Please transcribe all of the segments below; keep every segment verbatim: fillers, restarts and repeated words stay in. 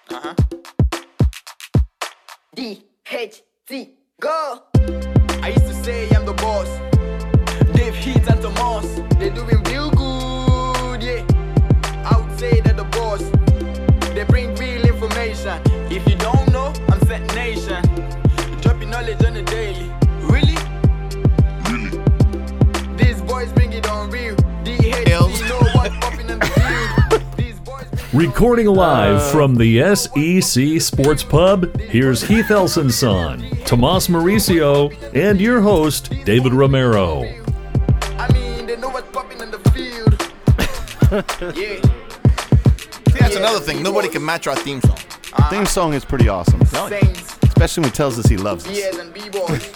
Uh-huh. D H T, go! I used to say I'm the boss. Dave Heat and Tomas, they're doing real good, yeah. I would say that the boss, they bring real information. If you don't know, I'm Set Nation. Dropping knowledge on the daily. Really? Really? These boys bring it on real. D H T, know what's popping in the field. These boys bring Recording live from the S E C Sports Pub, here's Heath Elson-Son, Tomas Mauricio, and your host, David Romero. I mean, they know what's popping in the field. Yeah. See, that's another thing. Nobody can match our theme song. Uh, theme song is pretty awesome. Saints, Especially when he tells us he loves us. Beers and B-boys.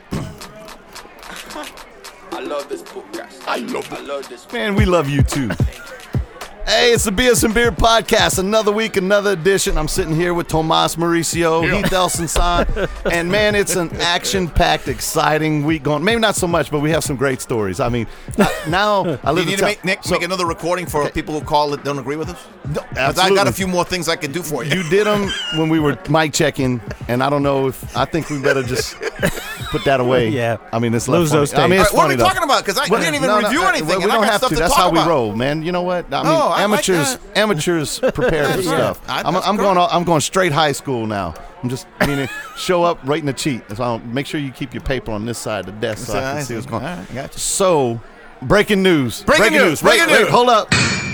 I love this podcast. I love it. I love this. Man, we love you too. Hey, it's the B S and Beer Podcast. Another week, another edition. I'm sitting here with Tomas Mauricio, yeah. Heath Elson-Son, and man, it's an action-packed, exciting week going. Maybe not so much, but we have some great stories. I mean, now I live Do you need to make, Nick, so, make another recording for okay. people who call it don't agree with us? No, Because I got a few more things I can do for you. You did them when we were mic checking, and I don't know if I think we better just put that away. Yeah, I mean, it's lose those. I mean, it's right, what funny are we though. talking about? Because I well, didn't even no, no, review no, anything. Well, we and don't I got have stuff to. to That's talk how we about. roll, man. You know what? I mean, No, I like amateurs, that. amateurs prepare for Yeah. stuff. I- I'm, that's I'm great. going. I'm going straight high school now. I'm just meaning show up, writing the cheat. So I'll make sure you keep your paper on this side of the desk so I can see what's going on. All right, gotcha. So, breaking news. Breaking news, Wait, breaking wait, news. hold up.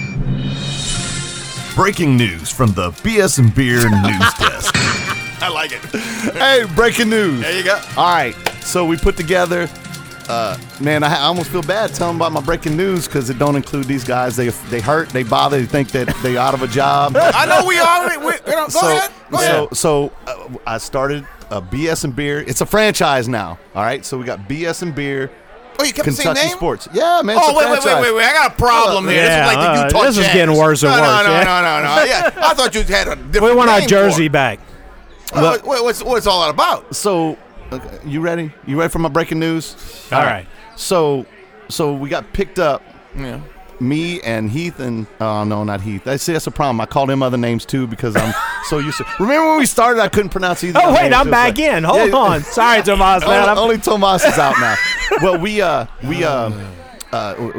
Breaking news from the B S and Beer News Desk. I like it. Hey, breaking news. There you go. All right, so we put together. Uh, man, I, I almost feel bad telling about my breaking news because it don't include these guys. They they hurt, they bother, they think that they out of a job. I know we already. We, we don't, go so, ahead. Go so, ahead. so uh, I started a B S and Beer. It's a franchise now. All right, so we got B S and Beer. Oh, you kept the same Kentucky name? Sports. Yeah, man. It's Oh, a wait, wait, franchise. wait, wait, wait. I got a problem here. Yeah, this is like the uh, Utah this is Jazz. getting worse and no, worse, No, no, yeah. no, no, no. Yeah, I thought you had a different We want our name jersey for it. back. Uh, what, what's, what's all that about? So, okay, you ready? You ready for my breaking news? All right. So, so we got picked up. Yeah. Me and Heath and oh no, not Heath. I see that's a problem. I call him other names too because I'm so used to. Remember when we started? I couldn't pronounce either. Oh of the wait, names. I'm It was back like- in. Hold Yeah. on. Sorry, Tomas. Man, Only, I'm- only Tomas is out now. Well, we uh we uh, uh,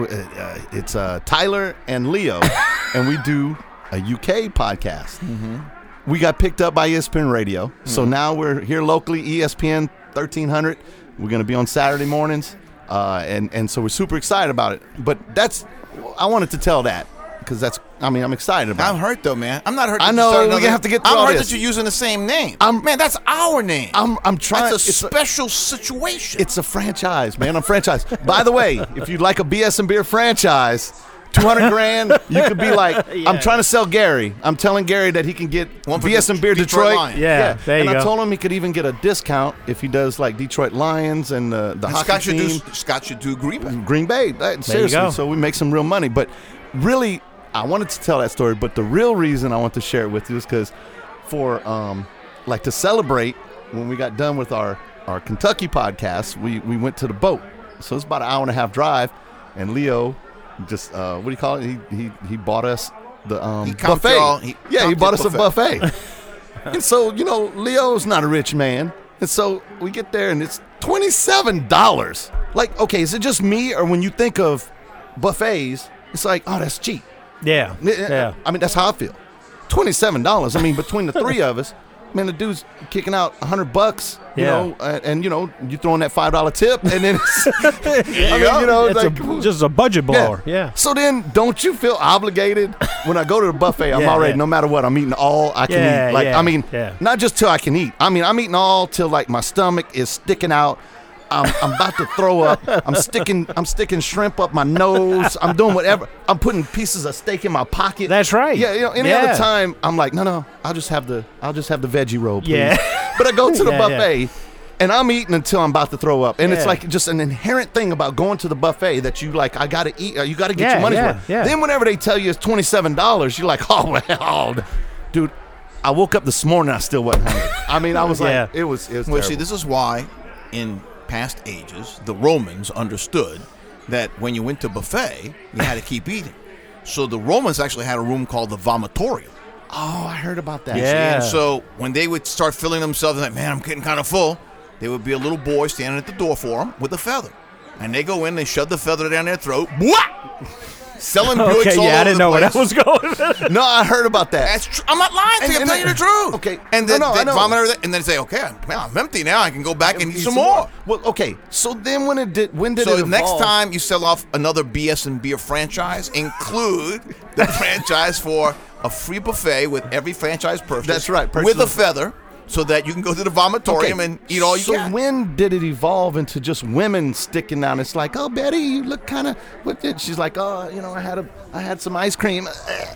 uh it's uh Tyler and Leo, and we do a U K podcast. Mm-hmm. We got picked up by E S P N Radio, mm-hmm. so now we're here locally. E S P N thirteen hundred. We're gonna be on Saturday mornings, uh, and and so we're super excited about it. But that's I wanted to tell that because that's I mean I'm excited about. I'm it. hurt though, man. I'm not hurt. I that you know, started we're another- gonna have to get through I'm all hurt this. that you're using the same name. I'm- man, that's our name. I'm I'm trying. That's a it's special situation. It's a franchise, man. I'm franchise. By the way, if you'd like a B S and Beer franchise, two hundred grand, you could be like, Yeah. I'm trying to sell Gary. I'm telling Gary that he can get One for B S and Beer Detroit Detroit. Lions. Yeah, there and you I go. told him he could even get a discount if he does like Detroit Lions and uh, the And hockey Scott should team. do. Scott should do Green Bay. Green Bay. Uh, seriously, go. so we make some real money. But really, I wanted to tell that story. But the real reason I want to share it with you is because for um, like to celebrate when we got done with our, our Kentucky podcast, we, we went to the boat. So it's about an hour and a half drive, and Leo just uh, what do you call it? He he he bought us the um, He comped buffet. y'all- he yeah, he comped bought your us a buffet. And so you know, Leo's not a rich man, and so we get there and it's twenty-seven dollars. Like, okay, is it just me, or when you think of buffets, it's like, oh, that's cheap. Yeah. Yeah. I mean, that's how I feel. Twenty-seven dollars. I mean, between the three of us, man, the dude's kicking out a hundred bucks. You Yeah. know, and, and you know, you throwing that five dollar tip, and then it's, I mean, you know, It's like, a, just a budget blower. Yeah. So then, don't you feel obligated when I go to the buffet? I'm Yeah, already, yeah. no matter what, I'm eating all I can Yeah, eat. Like, yeah, I mean, yeah. not just till I can eat. I mean, I'm eating all till like my stomach is sticking out. I'm, I'm about to throw up. I'm sticking. I'm sticking shrimp up my nose. I'm doing whatever. I'm putting pieces of steak in my pocket. That's right. Yeah. You know, any Yeah. other time, I'm like, no, no. I'll just have the. I'll just have the veggie roll, please. Yeah. But I go to the Yeah, buffet. And I'm eating until I'm about to throw up, and it's Yeah. like just an inherent thing about going to the buffet that you like. I gotta eat. uh, You gotta get Yeah, your money's yeah, worth. yeah. Then whenever they tell you it's twenty-seven dollars, you're like, oh well, dude. I woke up this morning, I still wasn't hungry. I mean, I was Yeah. like, it was. It was Well, terrible. see, this is why in past ages the Romans understood that when you went to buffet, you had to keep eating. So the Romans actually had a room called the vomitorium. Oh, I heard about that. Yeah. And so when they would start filling themselves, like, man, I'm getting kind of full, there would be a little boy standing at the door for them with a feather. And they go in, they shove the feather down their throat. What? Selling Buicks Okay, all yeah, over I didn't the know where place. that was going. No, I heard about that. That's true. I'm not lying to And- you. I'm and telling you then- the truth. Okay. And then No, no, I they know. vomit everything, and then say, okay, man, I'm empty now. I can go back and eat some more. Well, okay. So then when it did, when did So it next evolve? time you sell off another B S and Beer franchise, include the franchise for a free buffet with every franchise purchase. That's right, purchase With a of- feather, so that you can go to the vomitorium Okay, and eat all you so can. when did it evolve into just women sticking out? It's like, oh, Betty, you look kind of. What did she's like? Oh, you know, I had a, I had some ice cream.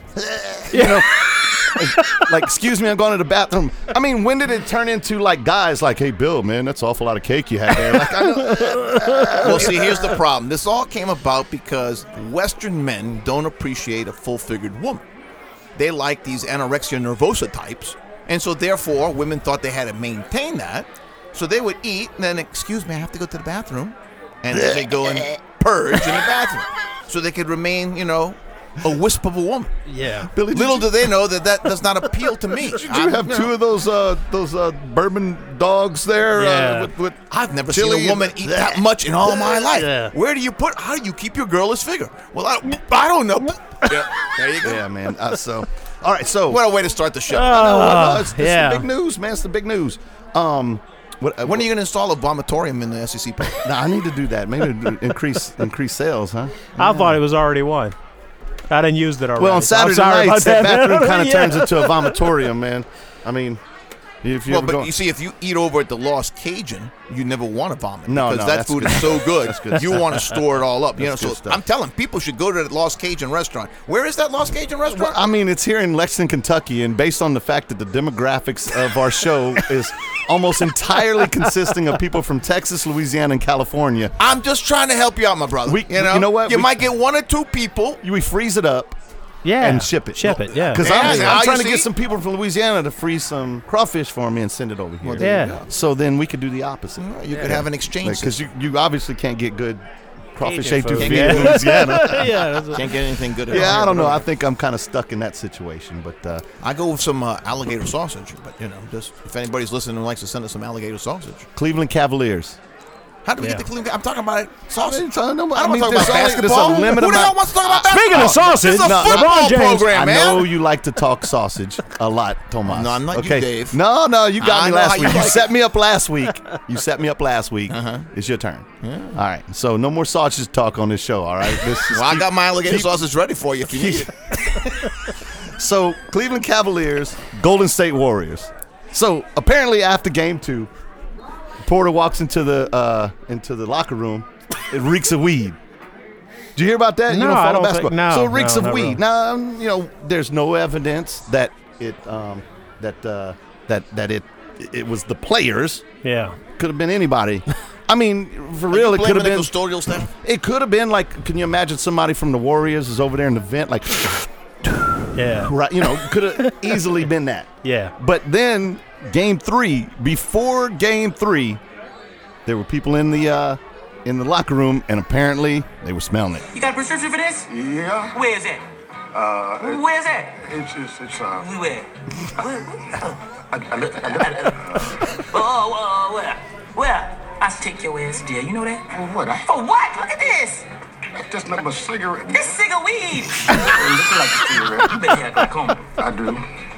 You know, like, like, excuse me, I'm going to the bathroom. I mean, when did it turn into like guys like, hey, Bill, man, that's an awful lot of cake you had there. Like, I know, Well, see, here's the problem. This all came about because Western men don't appreciate a full-figured woman. They like these anorexia nervosa types, and so therefore, women thought they had to maintain that. So they would eat, and then, excuse me, I have to go to the bathroom, and then they go and purge in the bathroom, so they could remain, you know, a wisp of a woman. Yeah. Billy, did Little you, do they know that that does not appeal to me. did you have two of those uh, those uh, bourbon dogs there? Yeah. Uh, with, with I've never chili seen a woman and- eat that much in all of my life. Yeah. Where do you put? How do you keep your girlish figure? Well, I, I don't know. Yeah, there you go. Yeah, man. Uh, so, all right. So, What a way to start the show. Uh, it's, it's yeah. the big news, man. It's the big news. Um, what, uh, When are you going to install a vomitorium in the S E C park? Nah, I need to do that. Maybe to increase increase sales, huh? I thought it was already one. I didn't use it already. Well, on so I'm Saturday sorry nights, about that bathroom kind of Yeah. turns into a vomitorium, man. I mean, if you Well, ever but go, you see, if you eat over at the Lost Cajun, you never want to vomit. No, because no, that that's food good. is so good. That's good You stuff. want to store it all up. You know, That's so good stuff. I'm telling people should go to that Lost Cajun restaurant. Where is that Lost Cajun restaurant? I mean, it's here in Lexington, Kentucky, and based on the fact that the demographics of our show is almost entirely consisting of people from Texas, Louisiana, and California, I'm just trying to help you out, my brother. We- you know, you know what? You We- might get one or two people. we freeze it up Yeah. and ship it. Ship it, yeah. Because Yeah, I'm, now I'm you trying to see? get some people from Louisiana to freeze some crawfish for me and send it over here. there you go. So then we could do the opposite. You could have an exchange. Because you, you obviously can't get good crawfish Cajun etouffee food. in Louisiana. yeah. That's a, Can't get anything good. at Yeah, all. I don't know. I think I'm kind of stuck in that situation. But uh, I go with some uh, alligator sausage, but you know, just if anybody's listening and likes to send us some alligator sausage. Cleveland Cavaliers. How do we Yeah. get the Cleveland? I'm talking about it. Sausage. I know, I don't mean, want to this talk about basket is basketball. a limited Who the hell amount. wants to talk about Speaking basketball? of sausage, this is a no, football LeBron James- program, I man. know you like to talk sausage a lot, Tomas. No, I'm not you, okay. Dave. No, no, you got I me know last how you week. You like set me up last week. You set me up last week. Uh-huh. It's your turn. All right. So no more sausage talk on this show. All right. This is Well, I keep- got my alligator keep- sausage ready for you if you need it. So Cleveland Cavaliers, Golden State Warriors. So apparently after game two, Porter walks into the uh, into the locker room. It reeks of weed. Did you hear about that? you No, don't I follow don't basketball. think- no, so it reeks no, of not weed. really. Now um, you know there's no evidence that it um, that uh, that that it it was the players. yeah. Could have been anybody. I mean, for real, it could have Blaming the been. custodial staff. It could have been like. Can you imagine somebody from the Warriors is over there in the vent, like, Yeah. right? You know, could have easily been that. Yeah. But then game three, before game three, there were people in the uh, in the locker room, and apparently they were smelling it. You got a prescription for this? Yeah. Where is it? Uh, it- Where's that? it's it's it's uh. Where? Where? I, I, look- I, look- Oh, oh, oh, where? Where? I should take your ass to jail. You know that? for what? I, For what? Look at this. that's just not my cigarette. This cig of weed. It looks like a cigarette. You better have glaucoma. I do.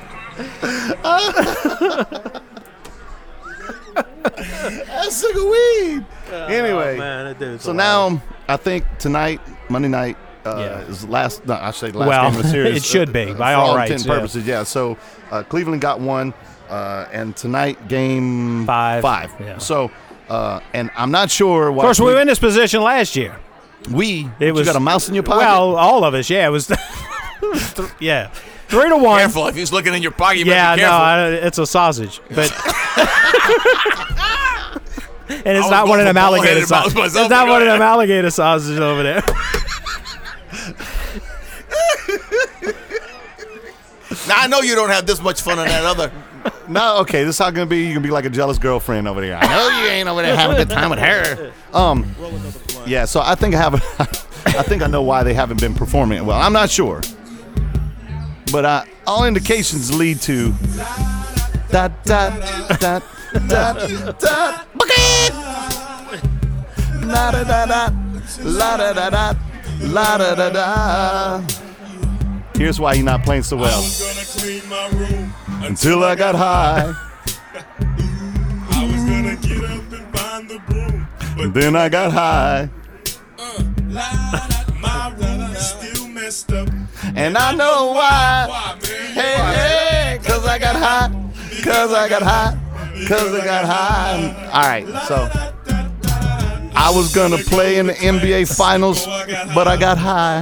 That's sick of weed. Anyway, Man, that dude's so alive. now I think tonight, Monday night, uh, Yeah. is the last. No, I say the last Well, game of the series. it should be, uh, by for all all rights, intents and yeah. purposes. Yeah. So uh, Cleveland got one, uh, and tonight game Five, Five. yeah. So, uh, and I'm not sure. Of What course, we were in this position last year. We. It you was got a mouse in your pocket. Well, all of us. Yeah, it was. yeah, three to one. Careful, if he's looking in your pocket, you Yeah, better be no, careful. I, it's a sausage, but and it's was not one of going them for alligator bald-headed mouse sausages. It's myself, not but one of go them ahead. alligator sausages over there. Now I know you don't have this much fun on that other. No, okay, this is how it's gonna be. You're gonna be like a jealous girlfriend over there. I know you ain't over there having a good time with her. Um, yeah. So I think I have. A, I think I know why they haven't been performing well. I'm not sure, but uh, all indications lead to da da da da da la da da da la da da da la da da da. Here's why he's not playing so well. Until I got high. I was gonna get up and find the broom, but then I got high. My room still messed up. And I know why. Hey, hey, cause I got high. Cause I got high. Cause I got high. All right, so I was gonna play in the N B A Finals, but I got high.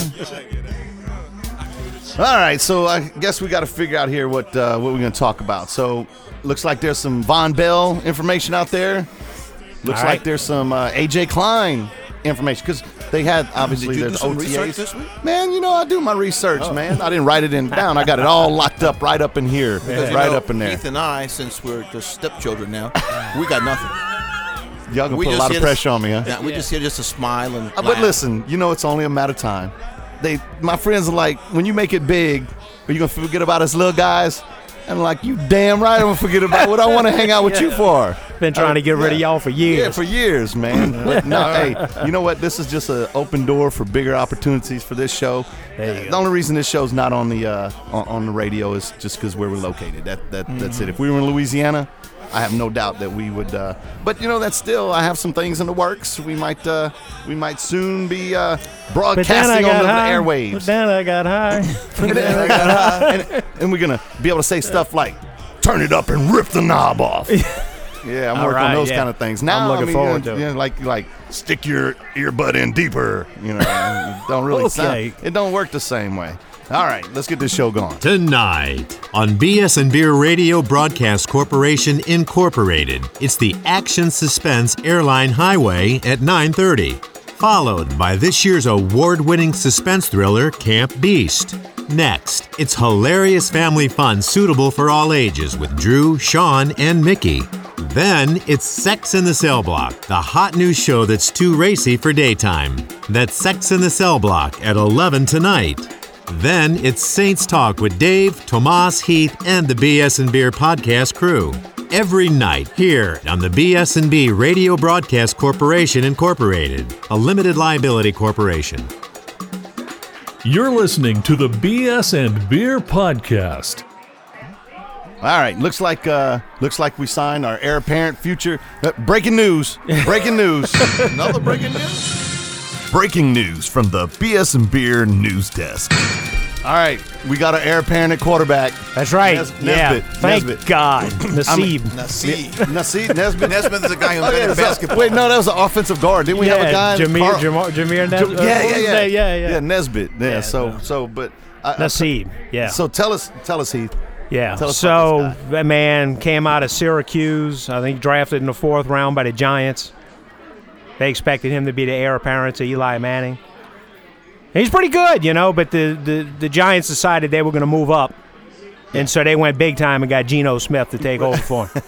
All right, so I guess we got to figure out here what uh, what we're gonna talk about. So looks like there's some Von Bell information out there. Looks All like right. there's some uh, A J Klein information because they had obviously Did you there's do some O T As. research this week? Man, you know I do my research, Oh. man. I didn't write it in down. I got it all locked up right up in here, Because, you right know, up in there. Keith and I, since we're just stepchildren now, we got nothing. Y'all gonna We put a just lot of here to- pressure on me, huh? Yeah, we just here just to smile and. Uh, But laugh. listen, you know it's only a matter of time. They, my friends are like, when you make it big, are you gonna forget about us little guys? And I'm like, you damn right I'm gonna forget about what I want to hang out with you for. Been trying to get rid of y'all for years. Yeah, for years, man. But no, hey, you know what? This is just an open door for bigger opportunities for this show. There you the go. only reason this show's not on the uh, on, on the radio is just because where we're located. That that that's it. If we were in Louisiana, I have no doubt that we would. Uh, but you know, that's still. I have some things in the works. We might uh, we might soon be uh, But then I broadcasting got on the high. airwaves. But then I got high. And, then I got high. and, and we're gonna be able to say stuff like, "Turn it up and rip the knob off." Yeah, I'm All working on right, those yeah. kind of things. Now, I'm looking I mean, forward you know, to it. you know, like like stick your earbud in deeper. You know, it don't really Okay. sound. It don't work the same way. All right, let's get this show going. Tonight on B S and Beer Radio Broadcast Corporation Incorporated, it's the Action Suspense Airline Highway at nine thirty, followed by this year's award-winning suspense thriller Camp Beast. Next, it's hilarious family fun suitable for all ages with Drew, Sean, and Mickey. Then it's Sex in the Cell Block, the hot new show that's too racy for daytime. That's Sex in the Cell Block at eleven tonight. Then it's Saints Talk with Dave, Tomas, Heath, and the B S and Beer podcast crew. Every night here on the B S and B Radio Broadcast Corporation Incorporated, a limited liability corporation. You're listening to the B S and Beer podcast. All right, looks like uh, looks like we signed our heir apparent future. Uh, breaking news! Breaking news! Another breaking news. Breaking news from the B S and Beer news desk. All right, we got our heir apparent at quarterback. That's right. Nes- yeah. Nesbitt, Thank Nesbitt. God. Nasib. Now, see, Nasib Nesbitt. Nesmith is a guy who Oh, yeah, invented so- basketball. Wait, no, that was an offensive guard. Didn't we have a guy? Jameer, Carl- Jameer, Jameer Nes- Yeah, uh, yeah, what was yeah, that? yeah, yeah, yeah. Nesbitt. Yeah. Yeah, so, no. so, but I, I- Nasib. Yeah. So tell us, tell us, Heath. Yeah. Tell us So about this that man came out of Syracuse. I think drafted in the fourth round by the Giants. They expected him to be the heir apparent to Eli Manning. And he's pretty good, you know, but the, the, the Giants decided they were going to move up. And so they went big time and got Geno Smith to take over for him.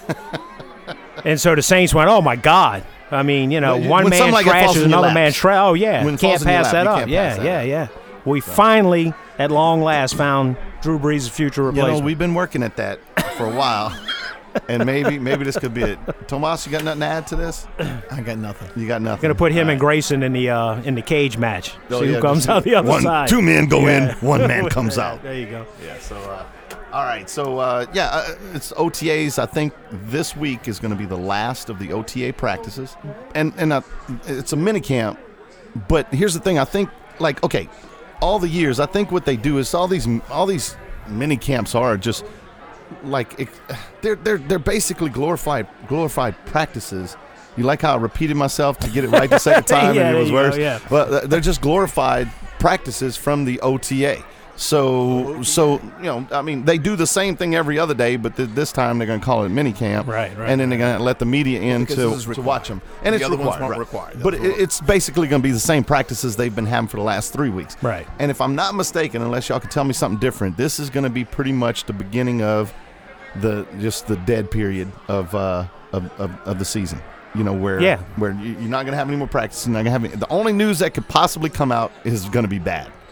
And so the Saints went, oh, my God. I mean, you know, When- one when man something like that falls trashes in your another laps. man trash. Oh, yeah. When it Can't falls in your pass lap, that you up. can't Yeah, pass that yeah, up. yeah. We finally, at long last, found Drew Brees' future You replacement. know, we've been working at that for a while, and maybe, maybe this could be it. Tomas, you got nothing to add to this? I got nothing. You got nothing. Gonna put him All and right. Grayson in the uh, in the cage match. Oh, See yeah, who comes just- out the other one, side. Two men go Yeah. in, one man comes out. There you go. Yeah. So, uh, all right. So, uh, yeah, uh, it's O T As. I think this week is going to be the last of the O T A practices, and and uh, it's a mini camp. But here's the thing. I think, like, okay, all the years, I think what they do is all these all these mini camps are just like it, they're they're they're basically glorified glorified practices. You like how I repeated myself to get it right the second time, Yeah, and it there was you go, worse. yeah. But they're just glorified practices from the O T A. So, so you know, I mean, they do the same thing every other day, but th- this time they're going to call it mini camp, Right, right, And then they're going to let the media in Because to, this is to required. watch them, and The it's other ones required, weren't right. required. But That's it, what- it's basically going to be the same practices they've been having for the last three weeks, Right. And if I'm not mistaken, unless y'all can tell me something different, this is going to be pretty much the beginning of the just the dead period of uh, of, of of the season. You know, where Yeah. where you- you're not going to have any more practice. You're not going to have any, the only news that could possibly come out is going to be bad.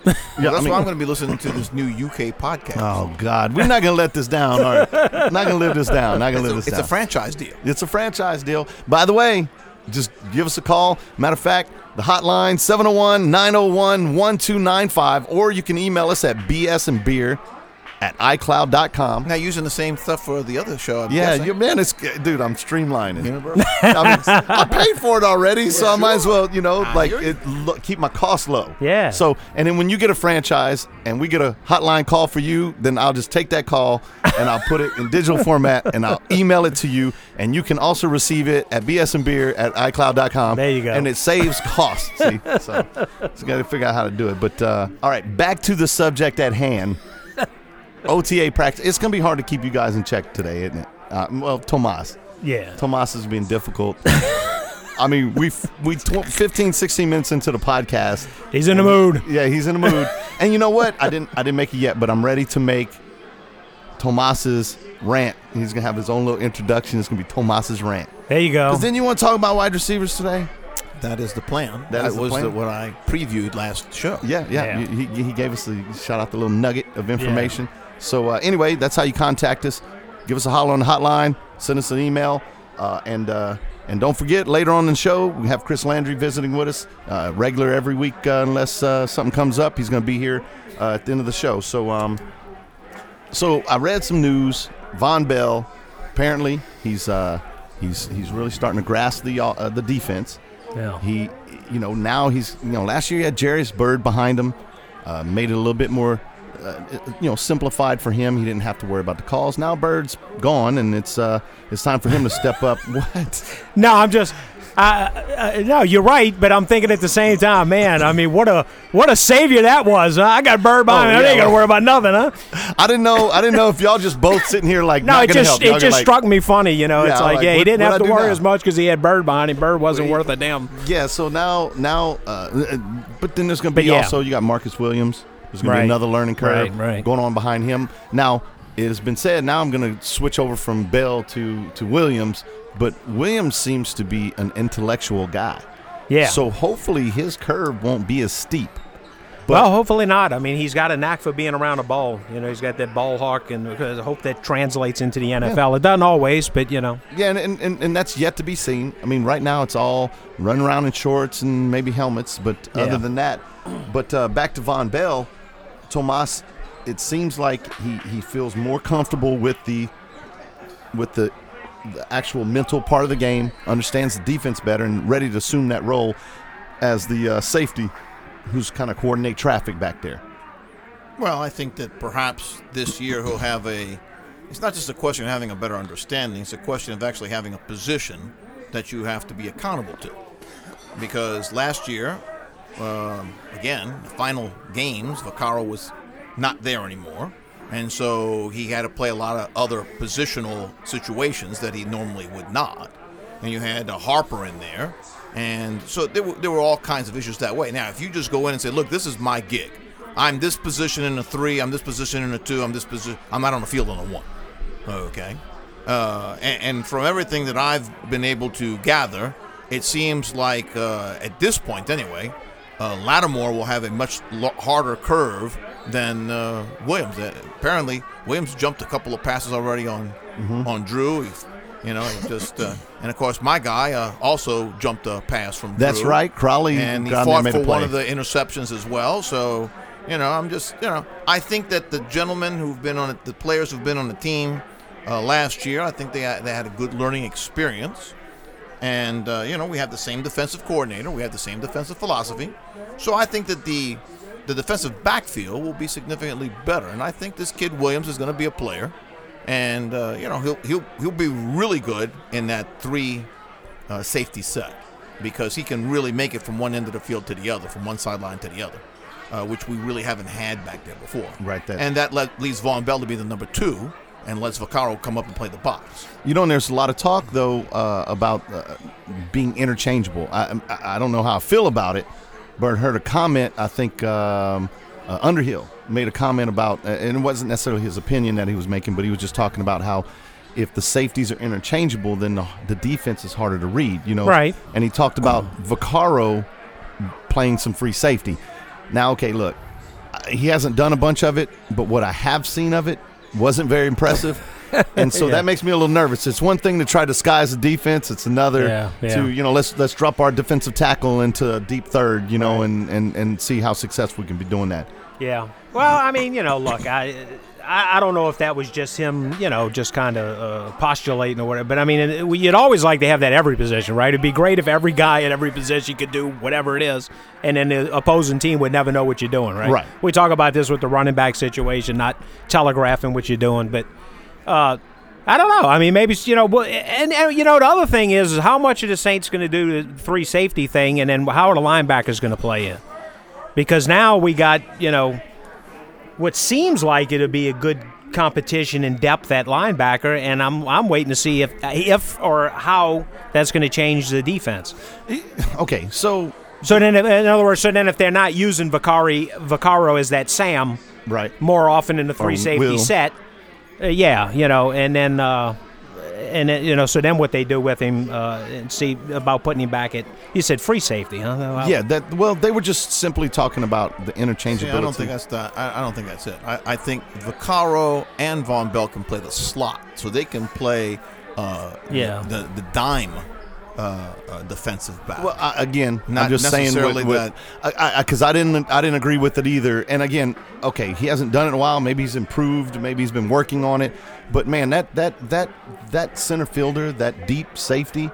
Well, Yeah, that's I mean- why I'm going to be listening to this new U K podcast. Oh God, we're not gonna let this down. All right, not gonna live this down. Not gonna live this It's down. a franchise deal. It's a franchise deal. By the way, just give us a call. Matter of fact, the hotline seven oh one, nine oh one, one two nine five, or you can email us at b s and beer at i cloud dot com. Now using the same stuff for the other show. I'm Yeah, guessing. you, man, it's dude. I'm streamlining. You know, bro? I, mean, I paid for it already, so I might as well, you know, like hear you. it, lo- keep my costs low. Yeah. So, and then when you get a franchise and we get a hotline call for you, then I'll just take that call and I'll put it in digital format and I'll email it to you, and you can also receive it at b s and beer at i cloud dot com. There you go. And it saves costs. See, so, so you got to figure out how to do it. But uh, all right, back to the subject at hand. O T A practice. It's going to be hard to keep you guys in check today, isn't it? Uh, well, Tomas. Yeah. Tomas has been difficult. I mean, we we tw- fifteen, sixteen minutes into the podcast. He's in the mood. Yeah, he's in the mood. And you know what? I didn't I didn't make it yet, but I'm ready to make Tomas's rant. He's going to have his own little introduction. It's going to be Tomas's rant. There you go. Because then you want to talk about wide receivers today? That is the plan. That is the was plan. The, what I previewed last show. Yeah, yeah. Yeah. He, he gave us the shout out the little nugget of information. So uh, anyway, that's how you contact us. Give us a holler on the hotline. Send us an email, uh, and uh, and don't forget later on in the show we have Chris Landry visiting with us, uh, regular every week uh, unless uh, something comes up. He's going to be here uh, at the end of the show. So um, so I read some news. Von Bell, apparently he's uh, he's he's really starting to grasp the uh, the defense. Yeah. He, you know, now he's, you know, last year he had Jarius Byrd behind him, uh, made it a little bit more, uh, you know, simplified for him. He didn't have to worry about the calls. Now Bird's gone, and it's uh, it's time for him to step up. What? No, I'm just. Uh, uh, no, you're right, but I'm thinking at the same time, man. I mean, what a what a savior that was. Huh? I got Bird behind me. Oh, I yeah, ain't got to well- worry about nothing, huh? I didn't know. I didn't know if y'all just both sitting here like No, not it gonna just help. it Y'all just like, struck me funny. You know, Yeah, it's I'm like, like, yeah, he what- didn't what'd have I to do worry now? as much because he had Bird behind him. Bird wasn't worth a damn. Yeah. So now, now, uh, but then there's going to be But yeah. also you got Marcus Williams. There's going to Right. be another learning curve Right, right. going on behind him. Now it has been said. Now I'm going to switch over from Bell to to Williams, but Williams seems to be an intellectual guy. Yeah. So hopefully his curve won't be as steep. But well, hopefully not. I mean, he's got a knack for being around a ball. You know, he's got that ball hawk, and because I hope that translates into the N F L. It doesn't always, but you know. yeah, and, and and that's yet to be seen. I mean, right now it's all run around in shorts and maybe helmets, but Yeah. other than that, but uh, back to Von Bell, Tomas, it seems like he, he feels more comfortable with the with the, the actual mental part of the game, understands the defense better, and ready to assume that role as the uh, safety who's kind of coordinate traffic back there. Well, I think that perhaps this year he'll have a. It's not just a question of having a better understanding. It's a question of actually having a position that you have to be accountable to. Because last year, um, again, the final games, Vaccaro was not there anymore. And so he had to play a lot of other positional situations that he normally would not. And you had uh, Harper in there. And so there were, there were all kinds of issues that way. Now, if you just go in and say, look, this is my gig. I'm this position in a three, I'm this position in a two, I'm this position, I'm out on the field on a one. Okay. Uh, and, and from everything that I've been able to gather, it seems like, uh, at this point anyway, uh, Lattimore will have a much lo- harder curve than uh, Williams. Uh, apparently, Williams jumped a couple of passes already on Mm-hmm. on Drew. He's, you know, he just uh, and of course my guy uh, also jumped a pass from That's Drew. right. Crowley and he got in there fought and made for a play. one of the interceptions as well. So, you know, I'm just, you know, I think that the gentlemen who've been on it, the players who've been on the team uh, last year, I think they had, they had a good learning experience. And, uh, you know, we have the same defensive coordinator. We have the same defensive philosophy. So I think that the the defensive backfield will be significantly better. And I think this kid Williams is going to be a player. And, uh, you know, he'll, he'll, he'll be really good in that three uh, safety set because he can really make it from one end of the field to the other, from one sideline to the other, uh, which we really haven't had back there before. Right there. And that let, leaves Von Bell to be the number two and lets Vaccaro come up and play the box. You know, and there's a lot of talk, though, uh, about uh, being interchangeable. I, I I don't know how I feel about it, but I heard a comment, I think um, uh, Underhill made a comment about, uh, and it wasn't necessarily his opinion that he was making, but he was just talking about how if the safeties are interchangeable, then the, the defense is harder to read, you know. Right. And he talked about Vaccaro playing some free safety. Now, okay, look, he hasn't done a bunch of it, but what I have seen of it wasn't very impressive. And so Yeah. that makes me a little nervous. It's one thing to try to disguise the defense. It's another Yeah, yeah. to, you know, let's let's drop our defensive tackle into a deep third, you know, and, and, and see how successful we can be doing that. Yeah. Well, I mean, you know, look, I, I, I don't know if that was just him, you know, just kind of uh, postulating or whatever. But I mean, it, we- you'd always like to have that every position, right? It'd be great if every guy at every position could do whatever it is, and then the opposing team would never know what you're doing, right? Right. We talk about this with the running back situation, not telegraphing what you're doing, but. Uh, I don't know. I mean, maybe, you know, well, and, and you know, the other thing is, is how much are the Saints going to do the three safety thing, and then how are the linebackers going to play in? Because now we got, you know, what seems like it'll be a good competition in depth at linebacker, and I'm I'm waiting to see if if or how that's going to change the defense. Okay, so So then, in other words, so then if they're not using Vicari, Vaccaro as that Sam right more often in the three Or safety Will. set. Uh, yeah, you know, and then, uh, and then, you know, so then what they do with him, uh, and see about putting him back at, you said free safety, huh? Well, yeah, that well, they were just simply talking about the interchangeability. See, I don't think that's the. I, I don't think that's it. I, I think Vaccaro and Von Bell can play the slot, so they can play. Uh, Yeah. The the dime. Uh, uh, defensive back. Well, I, again, Not I'm just saying necessarily what, what, I because I, I didn't I didn't agree with it either. And again, okay, he hasn't done it in a while. Maybe he's improved. Maybe he's been working on it. But man, that that that that center fielder, that deep safety,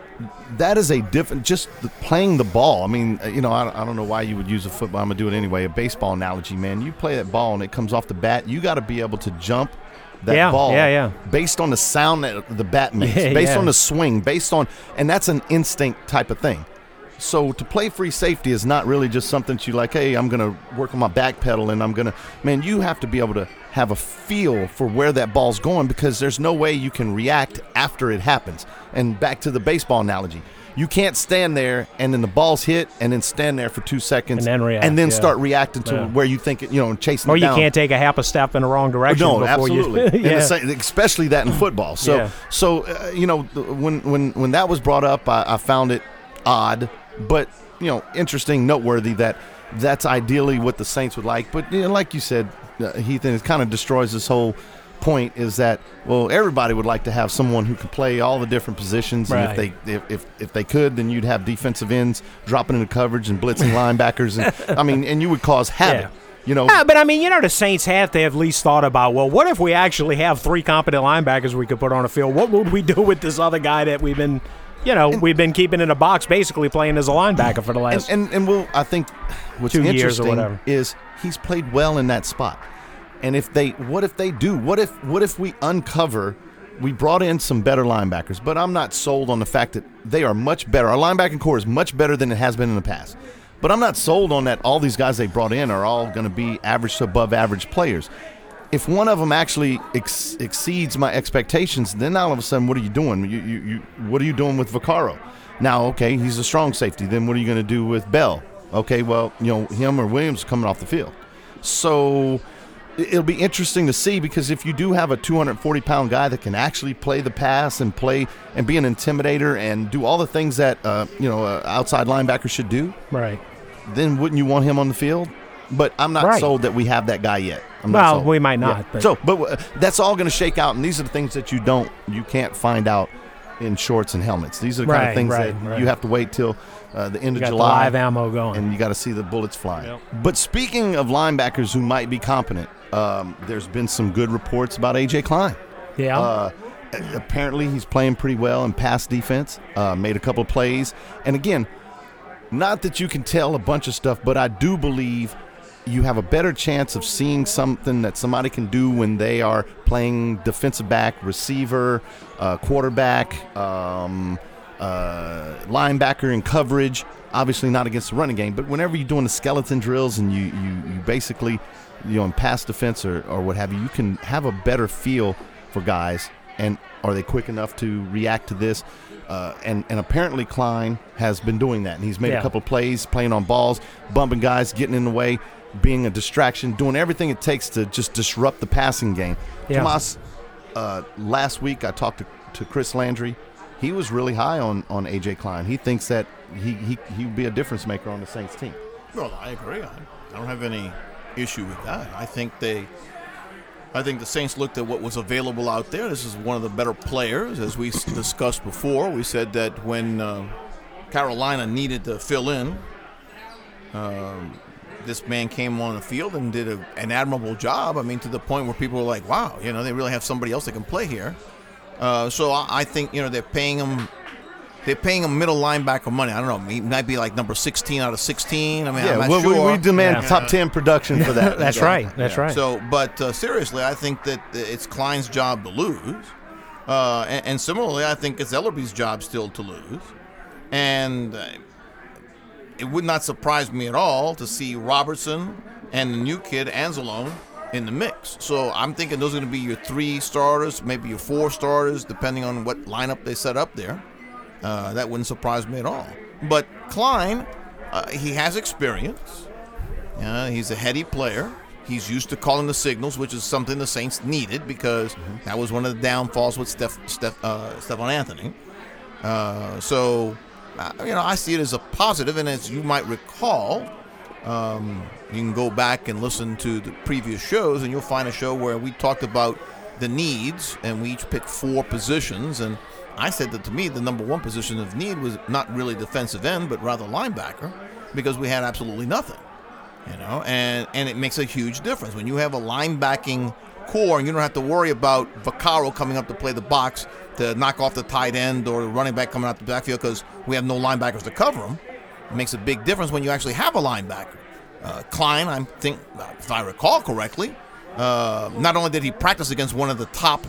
that is a different. Just the, playing the ball. I mean, you know, I, I don't know why you would use a football. I'm gonna do it anyway. A baseball analogy, man. You play that ball and it comes off the bat. You got to be able to jump that Yeah, ball yeah, yeah. based on the sound that the bat makes, Yeah, based yeah. on the swing, based on, and that's an instinct type of thing. So to play free safety is not really just something that you like, hey, I'm going to work on my back pedal and I'm going to, man, you have to be able to have a feel for where that ball's going because there's no way you can react after it happens. And back to the baseball analogy. You can't stand there and then the ball's hit and then stand there for two seconds And then react, and then yeah. start reacting to Yeah. where you think it, you know, chasing Or it you down. can't take a half a step in the wrong direction No, before absolutely, you. And the yeah. same- especially that in football. So, Yeah. so uh, you know, th- when when when that was brought up, I, I found it odd, but you know, interesting, noteworthy that that's ideally what the Saints would like. But you know, like you said, uh, Heath, and it kind of destroys this whole point is that well, everybody would like to have someone who can play all the different positions, and Right. if they if, if if they could, then you'd have defensive ends dropping into coverage and blitzing linebackers, and I mean, and you would cause havoc. Yeah. You know, Yeah, but I mean, you know, the Saints have to have at least thought about, well, what if we actually have three competent linebackers we could put on the field? What would we do with this other guy that we've been, you know, we've been keeping in a box, basically playing as a linebacker for the And, last. and and we'll I think what's Two years or interesting whatever. is he's played well in that spot. And if they what if they do? What if what if we uncover we brought in some better linebackers, but I'm not sold on the fact that they are much better. Our linebacking core is much better than it has been in the past. But I'm not sold on that all these guys they brought in are all going to be average to above average players. If one of them actually ex- exceeds my expectations, then all of a sudden, what are you doing? You, you, you, what are you doing with Vaccaro? Now, okay, he's a strong safety. Then what are you going to do with Bell? Okay, well, you know, him or Williams coming off the field. So it- it'll be interesting to see because if you do have a two hundred forty pound guy that can actually play the pass and play and be an intimidator and do all the things that uh, you know uh, outside linebacker should do, right. then wouldn't you want him on the field? But I'm not Right. sold that we have that guy yet. I'm not Well, sold. we might not, Yeah. but- So, but uh, that's all going to shake out, and these are the things that you don't, you can't find out in shorts and helmets. These are the kind Right, of things right, that right. you have to wait till uh, the end You of got the July, live ammo going. and you got to see the bullets flying. Yep. But speaking of linebackers who might be competent, um, there's been some good reports about A J Klein. Yeah. Uh, apparently, he's playing pretty well in pass defense. Uh, made a couple of plays, and again, not that you can tell a bunch of stuff, but I do believe you have a better chance of seeing something that somebody can do when they are playing defensive back, receiver, uh, quarterback, um, uh, linebacker in coverage. Obviously not against the running game, but whenever you're doing the skeleton drills and you, you, you basically, you know, in pass defense or, or what have you, you can have a better feel for guys. And are they quick enough to react to this? Uh, and, and apparently Klein has been doing that. And he's made Yeah. a couple of plays, playing on balls, bumping guys, getting in the way, being a distraction, doing everything it takes to just disrupt the passing game. Yeah. Tomas, uh, last week I talked to, to Chris Landry. He was really high on, on A J Klein. He thinks that he, he, he would be a difference maker on the Saints team. Well, I agree. I, I don't have any issue with that. I think they, I think the Saints looked at what was available out there. This is one of the better players, as we s- discussed before. We said that when uh, Carolina needed to fill in, um, this man came on the field and did a, an admirable job. I mean, to the point where people were like, "Wow, you know, they really have somebody else that can play here." Uh, so I, I think you know they're paying him. They're paying him middle linebacker money. I don't know. He might be like number sixteen out of sixteen. I mean, Yeah, I'm not well, we, sure. we demand Yeah. top ten production for that. That's right. That's right. So, but uh, seriously, I think that it's Klein's job to lose, uh, and, and similarly, I think it's Ellerby's job still to lose. And uh, it would not surprise me at all to see Robertson and the new kid Anzalone in the mix. So I'm thinking those are going to be your three starters, maybe your four starters, depending on what lineup they set up there. Uh, that wouldn't surprise me at all. But Klein, uh, he has experience. Uh, he's a heady player. He's used to calling the signals, which is something the Saints needed because mm-hmm. that was one of the downfalls with Steph, Steph, uh, Stephon Anthony. Uh, so, uh, you know, I see it as a positive. And as you might recall, um, you can go back and listen to the previous shows, and you'll find a show where we talked about the needs, and we each picked four positions. And I said that to me, the number one position of need was not really defensive end, but rather linebacker, because we had absolutely nothing, you know, and, and it makes a huge difference when you have a linebacking core and you don't have to worry about Vaccaro coming up to play the box to knock off the tight end or the running back coming out the backfield because we have no linebackers to cover him. It makes a big difference when you actually have a linebacker. Uh, Klein, I think, if I recall correctly, uh, not only did he practice against one of the top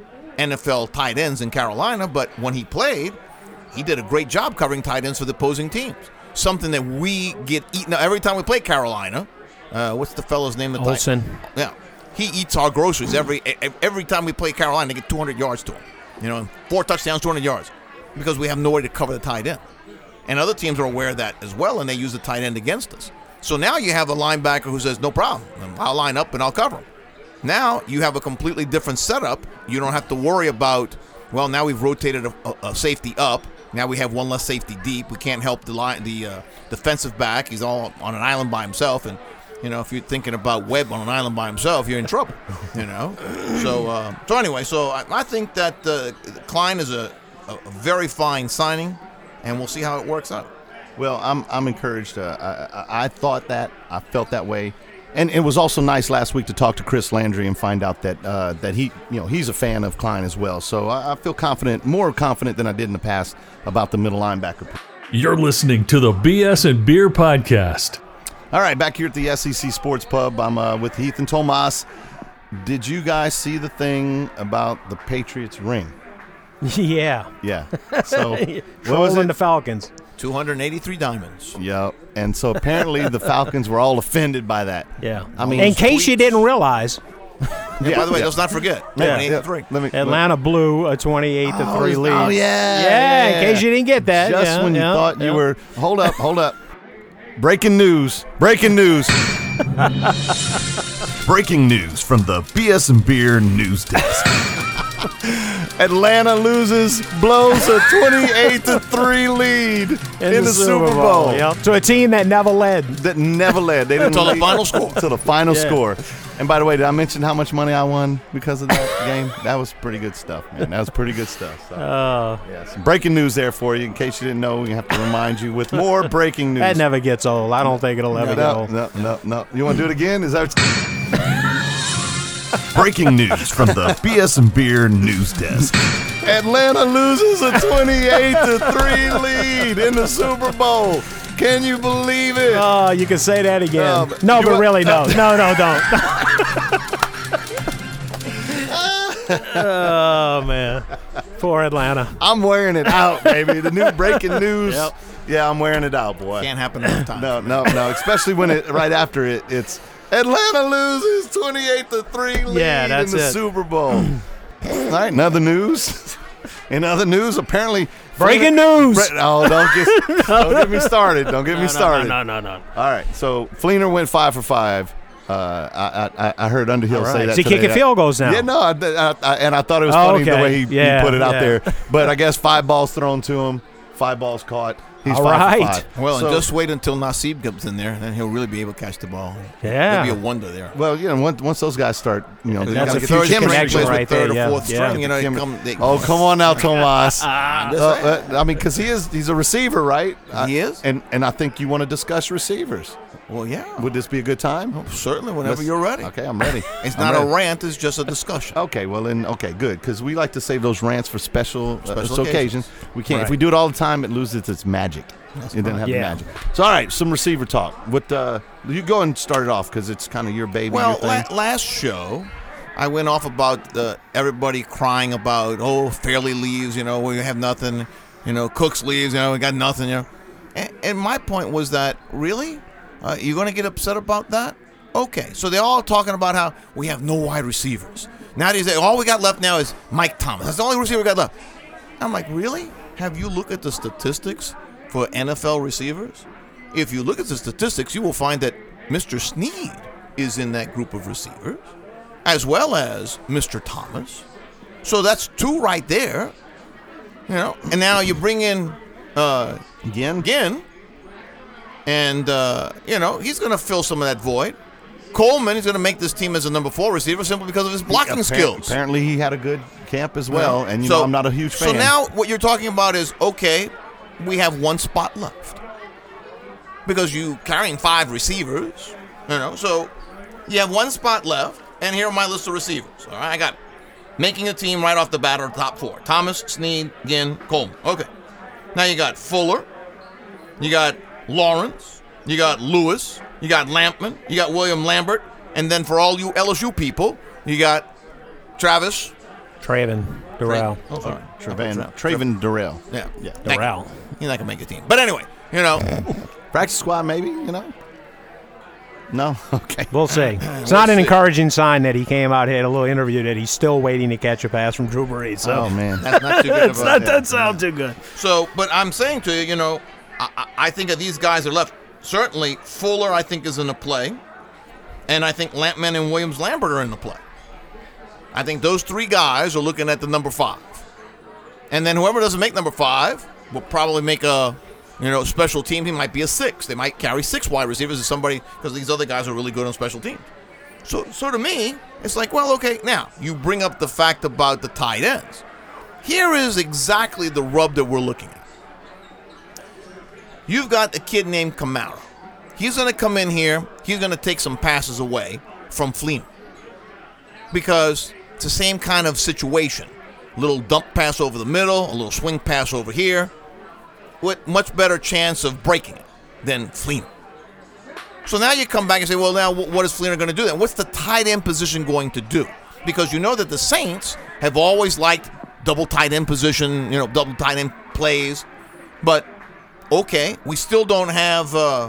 N F L tight ends in Carolina, but when he played, he did a great job covering tight ends for the opposing teams. Something that we get eaten up every time we play Carolina. Uh, what's the fellow's name? The Olsen. Tight, yeah, he eats our groceries every every time we play Carolina. They get two hundred yards to him. You know, four touchdowns, two hundred yards, because we have no way to cover the tight end. And other teams are aware of that as well, and they use the tight end against us. So now you have a linebacker who says, "No problem, I'll line up and I'll cover him." Now you have a completely different setup. You don't have to worry about, well, now we've rotated a, a, a safety up. Now we have one less safety deep. We can't help the line, the uh, defensive back. He's all on an island by himself. And, you know, if you're thinking about Webb on an island by himself, you're in trouble, you know. So, uh, so anyway, so I, I think that uh, Klein is a, a very fine signing, and we'll see how it works out. Well, I'm I'm encouraged. Uh, I, I I thought that. I felt that way. And it was also nice last week to talk to Chris Landry and find out that uh, that he, you know, he's a fan of Klein as well. So I, I feel confident, more confident than I did in the past about the middle linebacker. You're listening to the B S and Beer Podcast. All right, back here at the S E C Sports Pub, I'm uh, with Heath and Tomas. Did you guys see the thing about the Patriots ring? Yeah. Yeah. So what was Trolling it? the Falcons. two hundred eighty-three diamonds. Yep. And so apparently the Falcons were all offended by that. Yeah. I mean, in case you didn't realize, Yeah, by the way, yeah. let's not forget. Yeah. eighty-three. Let me, Atlanta blew a twenty-eight to Oh, three lead. Oh, yeah. Yeah, in case you didn't get that. Just yeah, when you yeah, thought yeah. you were, hold up, hold up. Breaking news. Breaking news. Breaking news from the B S and Beer news desk. Atlanta loses, blows a twenty-eight to three lead in, the, Super Bowl. Yep. To a team that never led. That never led. They didn't Until the lead- final score. Until the final Yeah. score. And by the way, did I mention how much money I won because of that game? That was pretty good stuff, man. That was pretty good stuff. So, Uh, yeah, some breaking news there for you. In case you didn't know, we have to remind you with more breaking news. that never gets old. I don't think it'll ever no, go. no, no, no. You want to do it again? Is that Breaking news from the B S and Beer news desk. Atlanta loses a twenty-eight to three lead in the Super Bowl. Can you believe it? Oh, you can say that again. No, but no, you but want- really, no. No, no, don't. Oh, man. Poor Atlanta. I'm wearing it out, baby. The new breaking news. Yep. Yeah, I'm wearing it out, boy. Can't happen all the time. No, no, no. Especially when it right after it, it's Atlanta loses twenty-eight to three lead Yeah, that's in the it. Super Bowl. All right, another news. In other news, apparently Breaking news. Bre- oh, don't get, don't get me started. Don't get me started. No, no, no, no. All right, so Fleener went five for five. Uh, I, I I heard Underhill All say right. that. Is he today. kicking field goals now? Yeah, no, I, I, I, and I thought it was Oh, funny the okay. way he, Yeah, he put it out yeah. there. But I guess five balls thrown to him, five balls caught, He's All five for right. five. Well, So- and just wait until Naseeb comes in there, and then he'll really be able to catch the ball. Yeah. He'll be a wonder there. Well, you know, once, once those guys start, you know, they That's gotta a get future those Kim chemistry connection plays going. right with third there, or yeah. fourth Yeah. string. You know, they Kim- come, they, Oh, come on now, Tomas. Uh, just uh, I mean, because he is, he's a receiver, right? He I- is? And and I think you want to discuss receivers. Well, yeah. Would this be a good time? Certainly, whenever Let's- you're ready. Okay, I'm ready. It's I'm not ready. a rant. It's just a discussion. Okay, well then, okay, good, because we like to save those rants for special, uh, Special occasions. We can't. If Right. we do it all the time, it loses its magic. it doesn't have Yeah. the magic. So, all right, some receiver talk. What uh, you go and start it off because it's kind of your baby. Well, your thing. la- last show, I went off about the, everybody crying about, oh, Fairley leaves, you know, we have nothing. You know, Cooks leaves, you know, we got nothing, you know. And, and my point was that, really? Uh, you're going to get upset about that? Okay. So they're all talking about how we have no wide receivers. Now they say, all we got left now is Mike Thomas. That's the only receiver we got left. I'm like, really? Have you looked at the statistics for N F L receivers? If you look at the statistics, you will find that Mister Snead is in that group of receivers, as well as Mister Thomas. So that's two right there. You know, and now you bring in uh, Again? Ginn, and uh, you know he's going to fill some of that void. Coleman is going to make this team as a number four receiver simply because of his blocking Appar- skills. Apparently, he had a good camp as well, and you So- know I'm not a huge fan. So now what you're talking about is, okay, we have one spot left. Because you carrying five receivers, you know, so you have one spot left, and here are my list of receivers. All right, I got making a team right off the bat are the top four. Thomas, Snead, Ginn, Coleman. Okay. Now you got Fuller, you got Lawrence, you got Lewis, you got Lampman, you got William Lambert, and then for all you L S U people, you got Travis. Traven Durrell. Oh, sorry. Travan, Traven Durrell. Yeah. Yeah. Durrell. He's not going to make a team. But anyway, you know, Practice squad, maybe, you know? No? Okay. We'll see. It's not an encouraging sign that he came out here had a little interview that he's still waiting to catch a pass from Drew Brees. So Oh, man. that's not too good of it's a- not, doesn't sound too good. So, but I'm saying to you, you know, I, I I think that these guys are left. Certainly, Fuller, I think, is in the play. And I think Lampman and Williams Lambert are in the play. I think those three guys are looking at the number five. And then whoever doesn't make number five will probably make a, you know, special team. He might be a six. They might carry six wide receivers as somebody, because these other guys are really good on special teams. So, so to me, it's like, well, okay, now, you bring up the fact about the tight ends. Here is exactly the rub that we're looking at. You've got a kid named Kamara. He's going to come in here. He's going to take some passes away from Fleeman. Because it's the same kind of situation. A little dump pass over the middle, a little swing pass over here, with much better chance of breaking it than Fleeman. So now you come back and say, well, now what is Fleeman going to do then? What's the tight end position going to do? Because you know that the Saints have always liked double tight end position, you know, double tight end plays. But, okay, we still don't have, uh,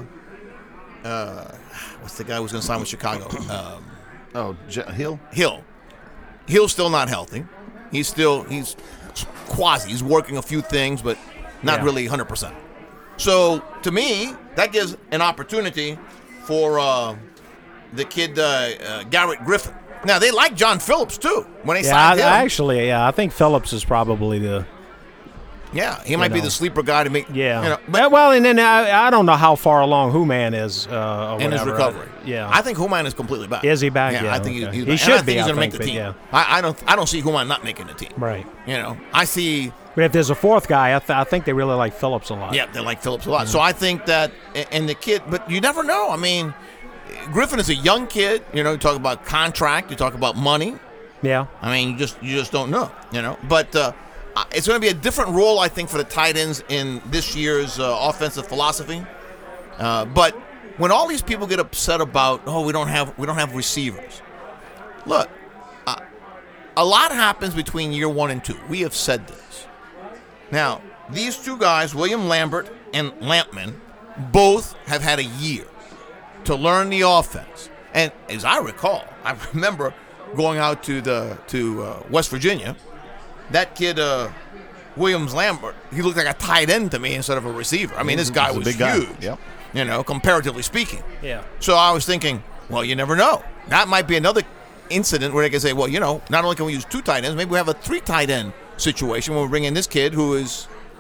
uh, what's the guy who's going to sign with Chicago? Um, Oh, J- Hill? Hill. Hill's still not healthy. He's still, he's quasi. He's working a few things, but not Yeah. really one hundred percent. So, to me, that gives an opportunity for uh, the kid, uh, uh, Garrett Griffin. Now, they like John Phillips, too, when they Yeah, I, signed him. I actually, yeah, I think Phillips is probably the yeah, he might be know. the sleeper guy to make, yeah. you know, Uh, well, and then I, I don't know how far along Human is uh, or in his whatever. recovery. Yeah, I think Human is completely back. Is he back? Yeah, Yeah, I think okay. he's, he's He back. should and I think be, he's I going to make think, the but team. yeah. I, I don't I don't see Human not making the team. right. You know, I see But if there's a fourth guy, I, th- I think they really like Phillips a lot. Yeah, they like Phillips a lot. So I think that, and the kid, but you never know. I mean, Griffin is a young kid. You know, you talk about contract, you talk about money. Yeah. I mean, you just you just don't know. You know, but uh, it's going to be a different role, I think, for the tight ends in this year's uh, offensive philosophy. Uh, but when all these people get upset about, oh, we don't have we don't have receivers. Look, uh, a lot happens between year one and two. We have said this. Now, these two guys, William Lambert and Lampman, both have had a year to learn the offense. And as I recall, I remember going out to the to uh, West Virginia. That kid, uh, Williams Lambert, he looked like a tight end to me instead of a receiver. I mean, this guy He's a was big guy. huge, Yep. you know, comparatively speaking. Yeah. So I was thinking, well, you never know. That might be another incident where they can say, well, you know, not only can we use two tight ends, maybe we have a three tight end situation when we bring in this kid who is,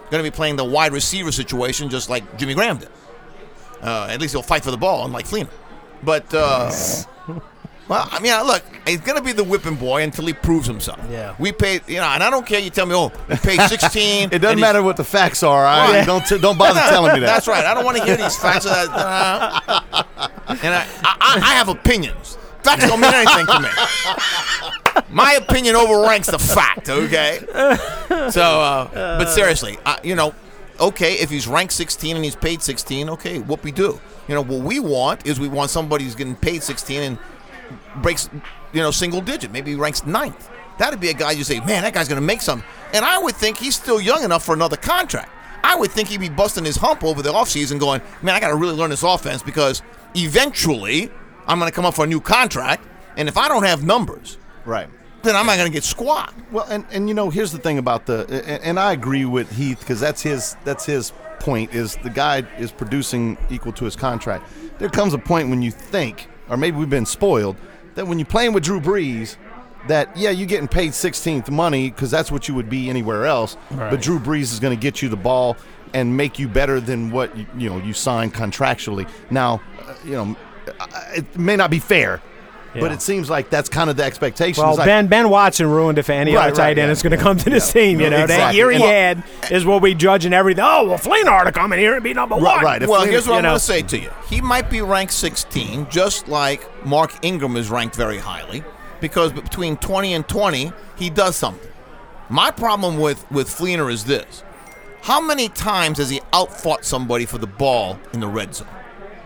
going to be playing the wide receiver situation just like Jimmy Graham did. Uh, at least he'll fight for the ball, unlike Fleener. But, uh, well, I mean, look, he's going to be the whipping boy until he proves himself. Yeah. We paid, you know, and I don't care. You tell me, oh, we paid sixteen. It doesn't matter what the facts are. I Right. don't t- don't bother telling me that. That's right. I don't want to hear these facts. Of that, uh, and I, I, I have opinions. Facts don't mean anything to me. My opinion overranks the fact, okay? So, uh, but seriously, I, you know, okay, if he's ranked sixteen and he's paid sixteen, okay, whoop-de-doo. You know, what we want is we want somebody who's getting paid sixteen and breaks, you know, single digit. Maybe he ranks ninth. That'd be a guy you say, man, that guy's going to make something. And I would think he's still young enough for another contract. I would think he'd be busting his hump over the offseason going, man, I got to really learn this offense because eventually I'm going to come up for a new contract. And if I don't have numbers, Right. then I'm not going to get squat. Well, and, and you know, here's the thing about the, and, and I agree with Heath because that's his that's his point is the guy is producing equal to his contract. There comes a point when you think, or maybe we've been spoiled, that when you're playing with Drew Brees, that yeah, you're getting paid sixteenth money because that's what you would be anywhere else. Right. But Drew Brees is going to get you the ball and make you better than what you, you know you signed contractually. Now, uh, you know, it may not be fair. But Yeah. it seems like that's kind of the expectation. Well, It's like, Ben Ben Watson ruined it for any Right, other tight right, end yeah. that's going to come to this team. You know, that Exactly. year he Well- had is what we judge and everything. Oh, well, Fleener ought to come in here and be number Right, one. right. If Well, Fleener- here's what you I'm know. going to say to you. He might be ranked sixteen, just like Mark Ingram is ranked very highly, because between twenty and twenty, he does something. My problem with, with Fleener is this. How many times has he outfought somebody for the ball in the red zone?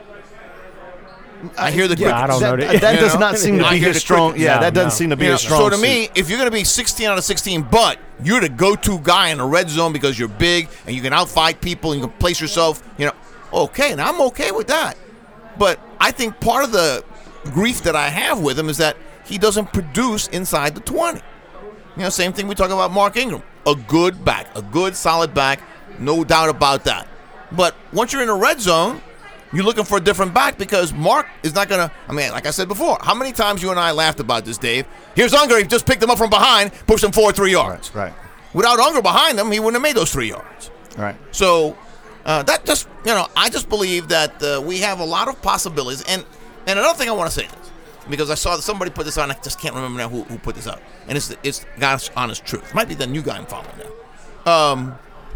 I hear the Yeah, I crickets. don't know. That, that You does know? not seem to I be hear his the strong. crickets. Yeah, No, that doesn't no. seem to be You know, his strong. so to suit. me, if you're going to be sixteen out of sixteen, but you're the go-to guy in the red zone because you're big and you can outfight people and you can place yourself, you know, okay, and I'm okay with that. But I think part of the grief that I have with him is that he doesn't produce inside the twenty. You know, same thing we talk about Mark Ingram. A good back, a good solid back, no doubt about that. But once you're in the red zone, you're looking for a different back because Mark is not going to, I mean, like I said before, how many times you and I laughed about this, Dave? Here's Unger, he just picked him up from behind, pushed him forward three yards. Right. Without Unger behind him, he wouldn't have made those three yards. Right. So uh, that just, you know, I just believe that uh, we have a lot of possibilities. And and another thing I want to say this, because I saw that somebody put this on, I just can't remember now who, who put this out. And it's it's God's honest truth. It might be the new guy I'm following now. Um,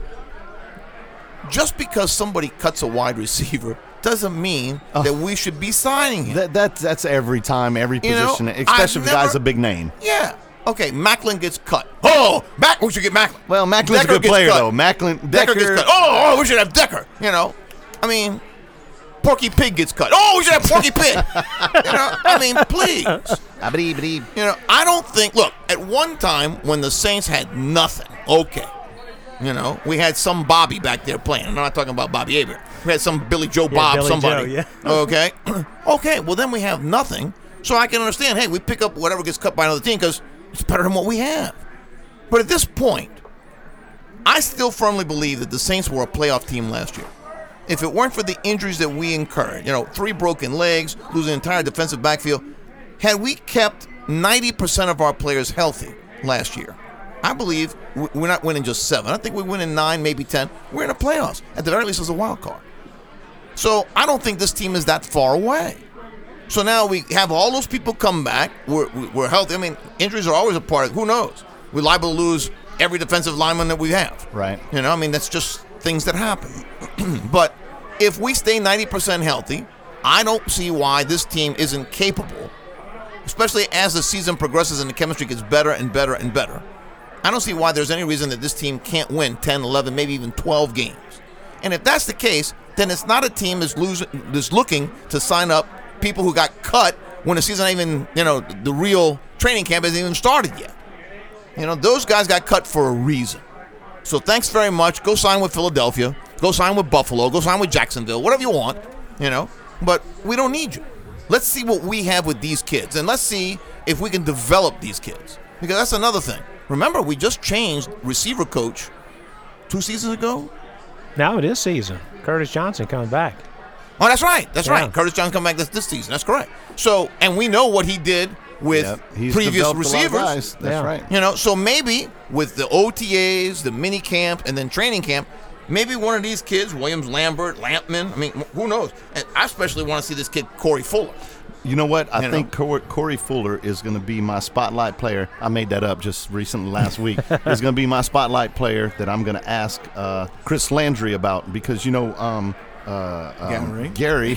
just because somebody cuts a wide receiver doesn't mean Oh. that we should be signing him. That, that that's every time, every You know, position, especially I've if the guy's never- a big name. Yeah. Okay, Macklin gets cut. Oh, Mac, we should get Macklin. Well, Macklin's Decker a good gets player cut. though. Macklin, Decker, Decker, gets cut. Oh, oh, we should have Decker. You know, I mean, Porky Pig gets cut. Oh, we should have Porky Pig. You know, I mean, please. You know, I don't think. Look, at one time when the Saints had nothing, okay, you know, we had some Bobby back there playing. I'm not talking about Bobby Abrams. We had some Billy Joe Yeah, Bob, Billy somebody. Joe, yeah. Okay, okay. Well, then we have nothing, so I can understand. Hey, we pick up whatever gets cut by another team because it's better than what we have. But at this point, I still firmly believe that the Saints were a playoff team last year. If it weren't for the injuries that we incurred, you know, three broken legs, losing an entire defensive backfield, had we kept ninety percent of our players healthy last year, I believe we're not winning just seven. I think we win in nine, maybe ten. We're in the playoffs, at the very least as a wild card. So I don't think this team is that far away. So now we have all those people come back. We're, we're healthy. I mean, injuries are always a part of it. Who knows? We're liable to lose every defensive lineman that we have. Right. You know, I mean, that's just things that happen. But if we stay ninety percent healthy, I don't see why this team isn't capable, especially as the season progresses and the chemistry gets better and better and better. I don't see why there's any reason that this team can't win ten, eleven, maybe even twelve games. And if that's the case, then it's not a team that's, losing, that's looking to sign up people who got cut when the season ain't even, you know, the real training camp hasn't even started yet. You know, those guys got cut for a reason. So thanks very much. Go sign with Philadelphia. Go sign with Buffalo. Go sign with Jacksonville. Whatever you want, you know. But we don't need you. Let's see what we have with these kids. And let's see if we can develop these kids. Because that's another thing. Remember, we just changed receiver coach two seasons ago. Now it is season. Curtis Johnson coming back. Oh, that's right. That's Yeah. right. Curtis Johnson come back this, this season. That's correct. So, and we know what he did with Yep. He's previous developed a lot of receivers. guys. That's Yeah. right. You know, so maybe with the O T As, the mini camp, and then training camp, maybe one of these kids, Williams Lambert, Lampman, I mean, who knows? And I especially want to see this kid, Corey Fuller. You know what? I You think know? Cor- Corey Fuller is going to be my spotlight player. I made that up just recently last week. Is going to be my spotlight player that I'm going to ask uh, Chris Landry about because, you know, um, uh, um, Gary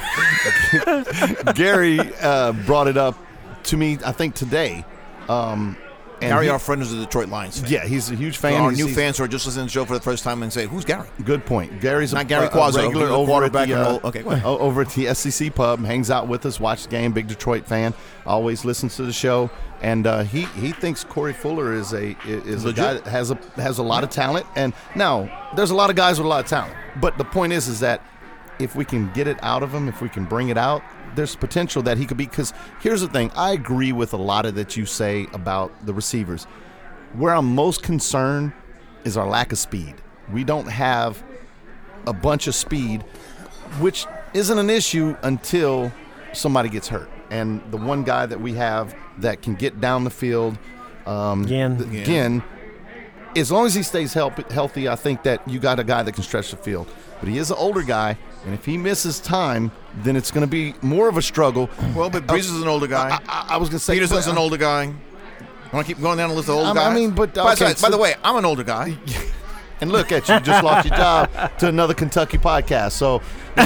Gary uh, brought it up to me, I think, today. Um, and Gary, he- our friend, is a Detroit Lions fan. Yeah, he's a huge For fan. our He's- new he's- fans who are just listening to the show for the first time and say, who's Gary? Good point. Gary's Not a, Gary a, Quazzo, a regular the over at quarterback the, and uh, all- okay, go ahead. o- over at the S C C pub, hangs out with us, watches the game, big Detroit fan, always listens to the show, and uh, he he thinks Corey Fuller is a is a Legit. guy that has a has a lot of talent. And now there's a lot of guys with a lot of talent, but the point is is that if we can get it out of him, if we can bring it out, there's potential that he could be. Because here's the thing, I agree with a lot of that you say about the receivers. Where I'm most concerned is our lack of speed. We don't have a bunch of speed, which isn't an issue until somebody gets hurt. And the one guy that we have that can get down the field, um, Ginn. th- Ginn, as long as he stays help- healthy, I think that you got a guy that can stretch the field. But he is an older guy, and if he misses time, then it's going to be more of a struggle. Well, but Brees is an older guy. I, I, I was going to say Peterson's but- an older guy. Want to keep going down the list of old I- I guys? mean, but, by, okay, by so- the way, I'm an older guy. And look at you, you just lost your job to another Kentucky podcast. So,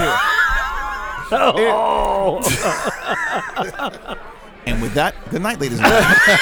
And with that, good night, ladies and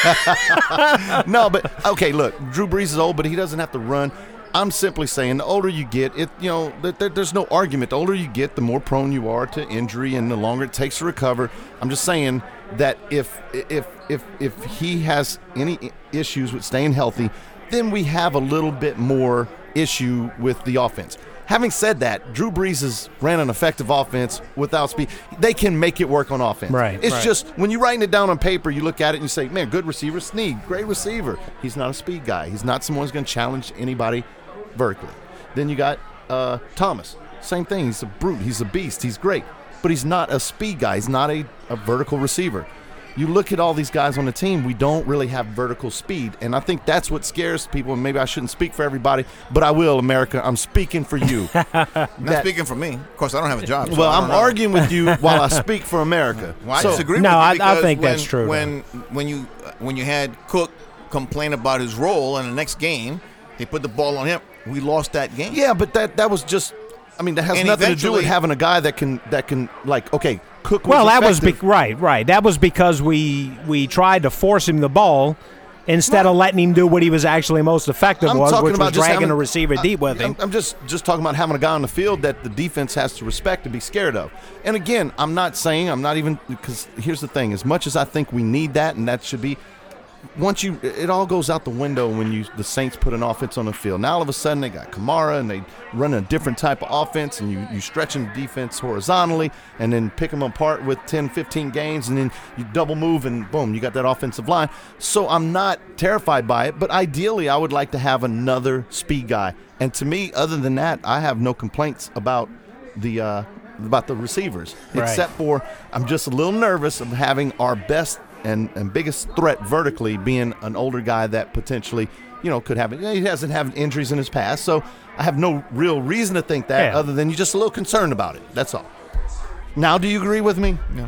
gentlemen. no, but okay, look, Drew Brees is old, but he doesn't have to run. I'm simply saying, the older you get, it you know, th- th- there's no argument. The older you get, the more prone you are to injury, and the longer it takes to recover. I'm just saying that if if if if he has any i- issues with staying healthy, then we have a little bit more issue with the offense. Having said that, Drew Brees has ran an effective offense without speed. They can make it work on offense. Right, It's right. just when you're writing it down on paper, you look at it and you say, man, good receiver, Snead, great receiver. He's not a speed guy. He's not someone who's going to challenge anybody vertically. Then you got uh, Thomas. Same thing. He's a brute. He's a beast. He's great. But he's not a speed guy. He's not a, a vertical receiver. You look at all these guys on the team, we don't really have vertical speed. And I think that's what scares people. And maybe I shouldn't speak for everybody, but I will, America. I'm speaking for you. Not That- speaking for me. Of course, I don't have a job. so well, I don't I'm know. arguing with you while I speak for America. Well, I So- disagree No, with you I- I because think when, that's true, When when you when you had Cook complain about his role in the next game, they put the ball on him. We lost that game. Yeah, but that that was just. I mean, that has And nothing to do with eventually- having a guy that can that can like okay, Cook. Was Well, that was be- effective. right, right. That was because we we tried to force him the ball instead of letting him do what he was actually most effective I'm was, talking which about was just dragging having- a receiver deep with him. I'm, I'm just just talking about having a guy on the field that the defense has to respect and be scared of. And again, I'm not saying I'm not even because here's the thing: as much as I think we need that, and that should be. Once you, it all goes out the window when you the Saints put an offense on the field. Now all of a sudden they got Kamara and they run a different type of offense, and you you stretching the defense horizontally, and then pick them apart with ten, fifteen gains, and then you double move, and boom, you got that offensive line. So I'm not terrified by it, but ideally I would like to have another speed guy. And to me, other than that, I have no complaints about the uh, about the receivers, Right. except for I'm just a little nervous of having our best. And, and biggest threat vertically being an older guy that potentially, you know, could have he hasn't had injuries in his past, so I have no real reason to think that Yeah. other than you're just a little concerned about it. That's all. Now, do you agree with me? Yeah.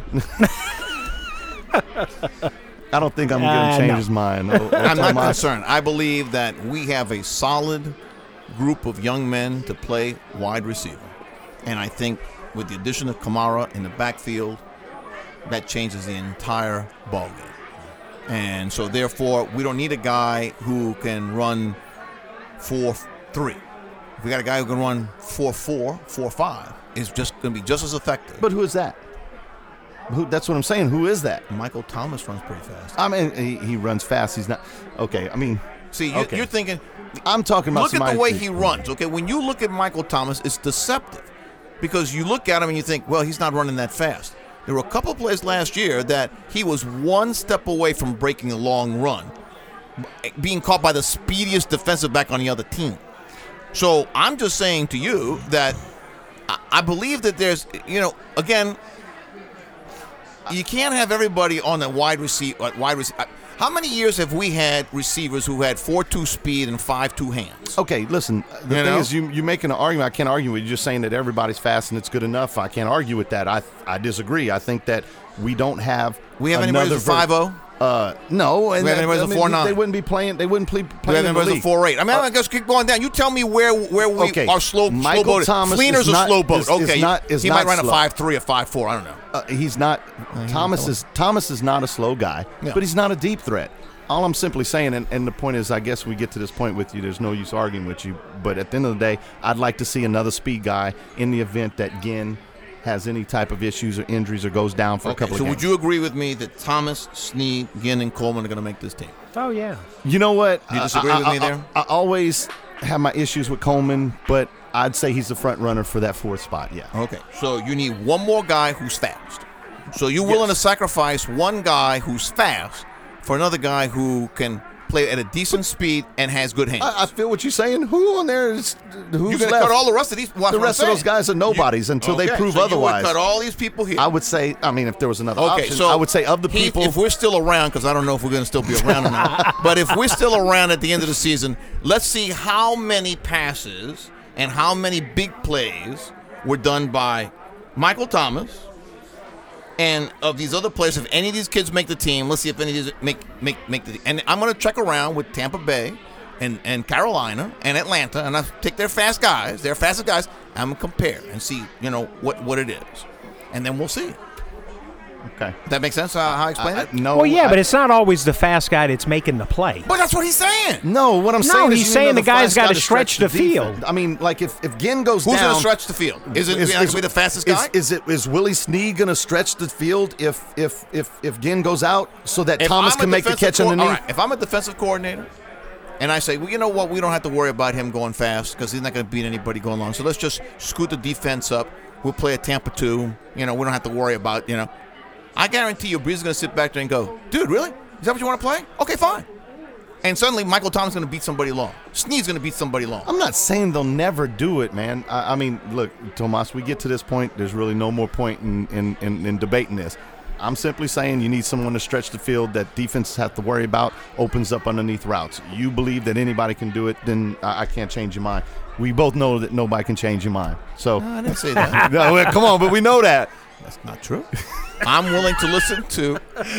I don't think I'm going Uh, to change no. his mind. Oh, oh, I'm not Tomas. concerned. I believe that we have a solid group of young men to play wide receiver. And I think with the addition of Kamara in the backfield, that changes the entire ballgame. And so, therefore, we don't need a guy who can run four three. If we got a guy who can run four four, four five, it's just going to be just as effective. But who is that? Who? That's what I'm saying. Who is that? Michael Thomas runs pretty fast. I mean, he, he runs fast. He's not. Okay, I mean, See, you, okay. you're thinking, I'm talking about look at somebody the way who- he runs, okay? When you look at Michael Thomas, it's deceptive because you look at him and you think, well, he's not running that fast. There were a couple of plays last year that he was one step away from breaking a long run, being caught by the speediest defensive back on the other team. So I'm just saying to you that I, I believe that there's, you know, again, you can't have everybody on the wide receiver. Wide receiver. How many years have we had receivers who had four two speed and five two hands? Okay, listen. The You thing know? is, you you're making an argument. I can't argue with you. Just saying that everybody's fast and it's good enough. I can't argue with that. I I disagree. I think that we don't have. We have anybody another who's a five oh? Uh, no. And We have anybody I who's a mean, four nine? They wouldn't be playing. They wouldn't play. Do we playing have in the anybody who's a league. four eight? I mean, I just keep going down. You tell me where where we Okay. are slow Michael slow boated. Thomas Fleener's is a not- slow boat. is- is okay, not- is he not might run slow. a five three or five four. I don't know. Uh, he's not. Thomas is Thomas is not a slow guy, Yeah. but he's not a deep threat. All I'm simply saying, and, and the point is, I guess we get to this point with you. There's no use arguing with you. But at the end of the day, I'd like to see another speed guy in the event that Ginn has any type of issues or injuries or goes down for a Okay, couple so of would games. you agree with me that Thomas, Snead, Ginn, and Coleman are going to make this team? Oh, yeah. You know what? You disagree I, with I, me I- there? I, I always have my issues with Coleman, but I'd say he's the front runner for that fourth spot. Yeah. Okay, so you need one more guy who's fast. So you're willing Yes. to sacrifice one guy who's fast for another guy who can play at a decent speed and has good hands. I, I feel what you're saying. Who on there is who's You're going to left? cut all the rest of these. Well, that's the what rest I'm of those saying. guys are nobodies until they Okay, prove so otherwise. You would cut all these people here. I would say, I mean, if there was another Okay, option, so I would say of the Heath, people. if we're still around, because I don't know if we're going to still be around or not, but if we're still around at the end of the season, let's see how many passes and how many big plays were done by Michael Thomas. And of these other players, if any of these kids make the team, let's see if any of these make make make the. And I'm going to check around with Tampa Bay, and, and Carolina and Atlanta, and I take their fast guys, their fastest guys. I'm gonna compare and see, you know, what, what it is, and then we'll see. Okay. That makes sense? How, how I explain I- it? no. Well, yeah, I- but it's not always the fast guy that's making the play. But that's what he's saying. No, what I'm No, saying is he's you saying know the guy's fast gotta guy stretch the field. defense. I mean, like if if Ginn goes Who's down, gonna stretch the field? Is it is, going to be the fastest is, guy? Is it is Willie Snead going to stretch the field if if if if Ginn goes out so that If Thomas I'm a can make the defensive catch co- underneath? all right, if I'm a defensive coordinator, and I say, well, you know what, we don't have to worry about him going fast because he's not going to beat anybody going long. So let's just scoot the defense up. We'll play a Tampa two. You know, we don't have to worry about, you know. I guarantee you, Breeze is going to sit back there and go, dude, really? Is that what you want to play? Okay, fine. And suddenly, Michael Thomas is going to beat somebody long. Snead's going to beat somebody long. I'm not saying they'll never do it, man. I, I mean, look, Tomas, we get to this point. There's really no more point in, in, in, in debating this. I'm simply saying you need someone to stretch the field that defenses have to worry about, opens up underneath routes. You believe that anybody can do it, then I, I can't change your mind. We both know that nobody can change your mind. So, No, I didn't say that. no, well, come on, but we know that. That's not true. I'm willing to listen to,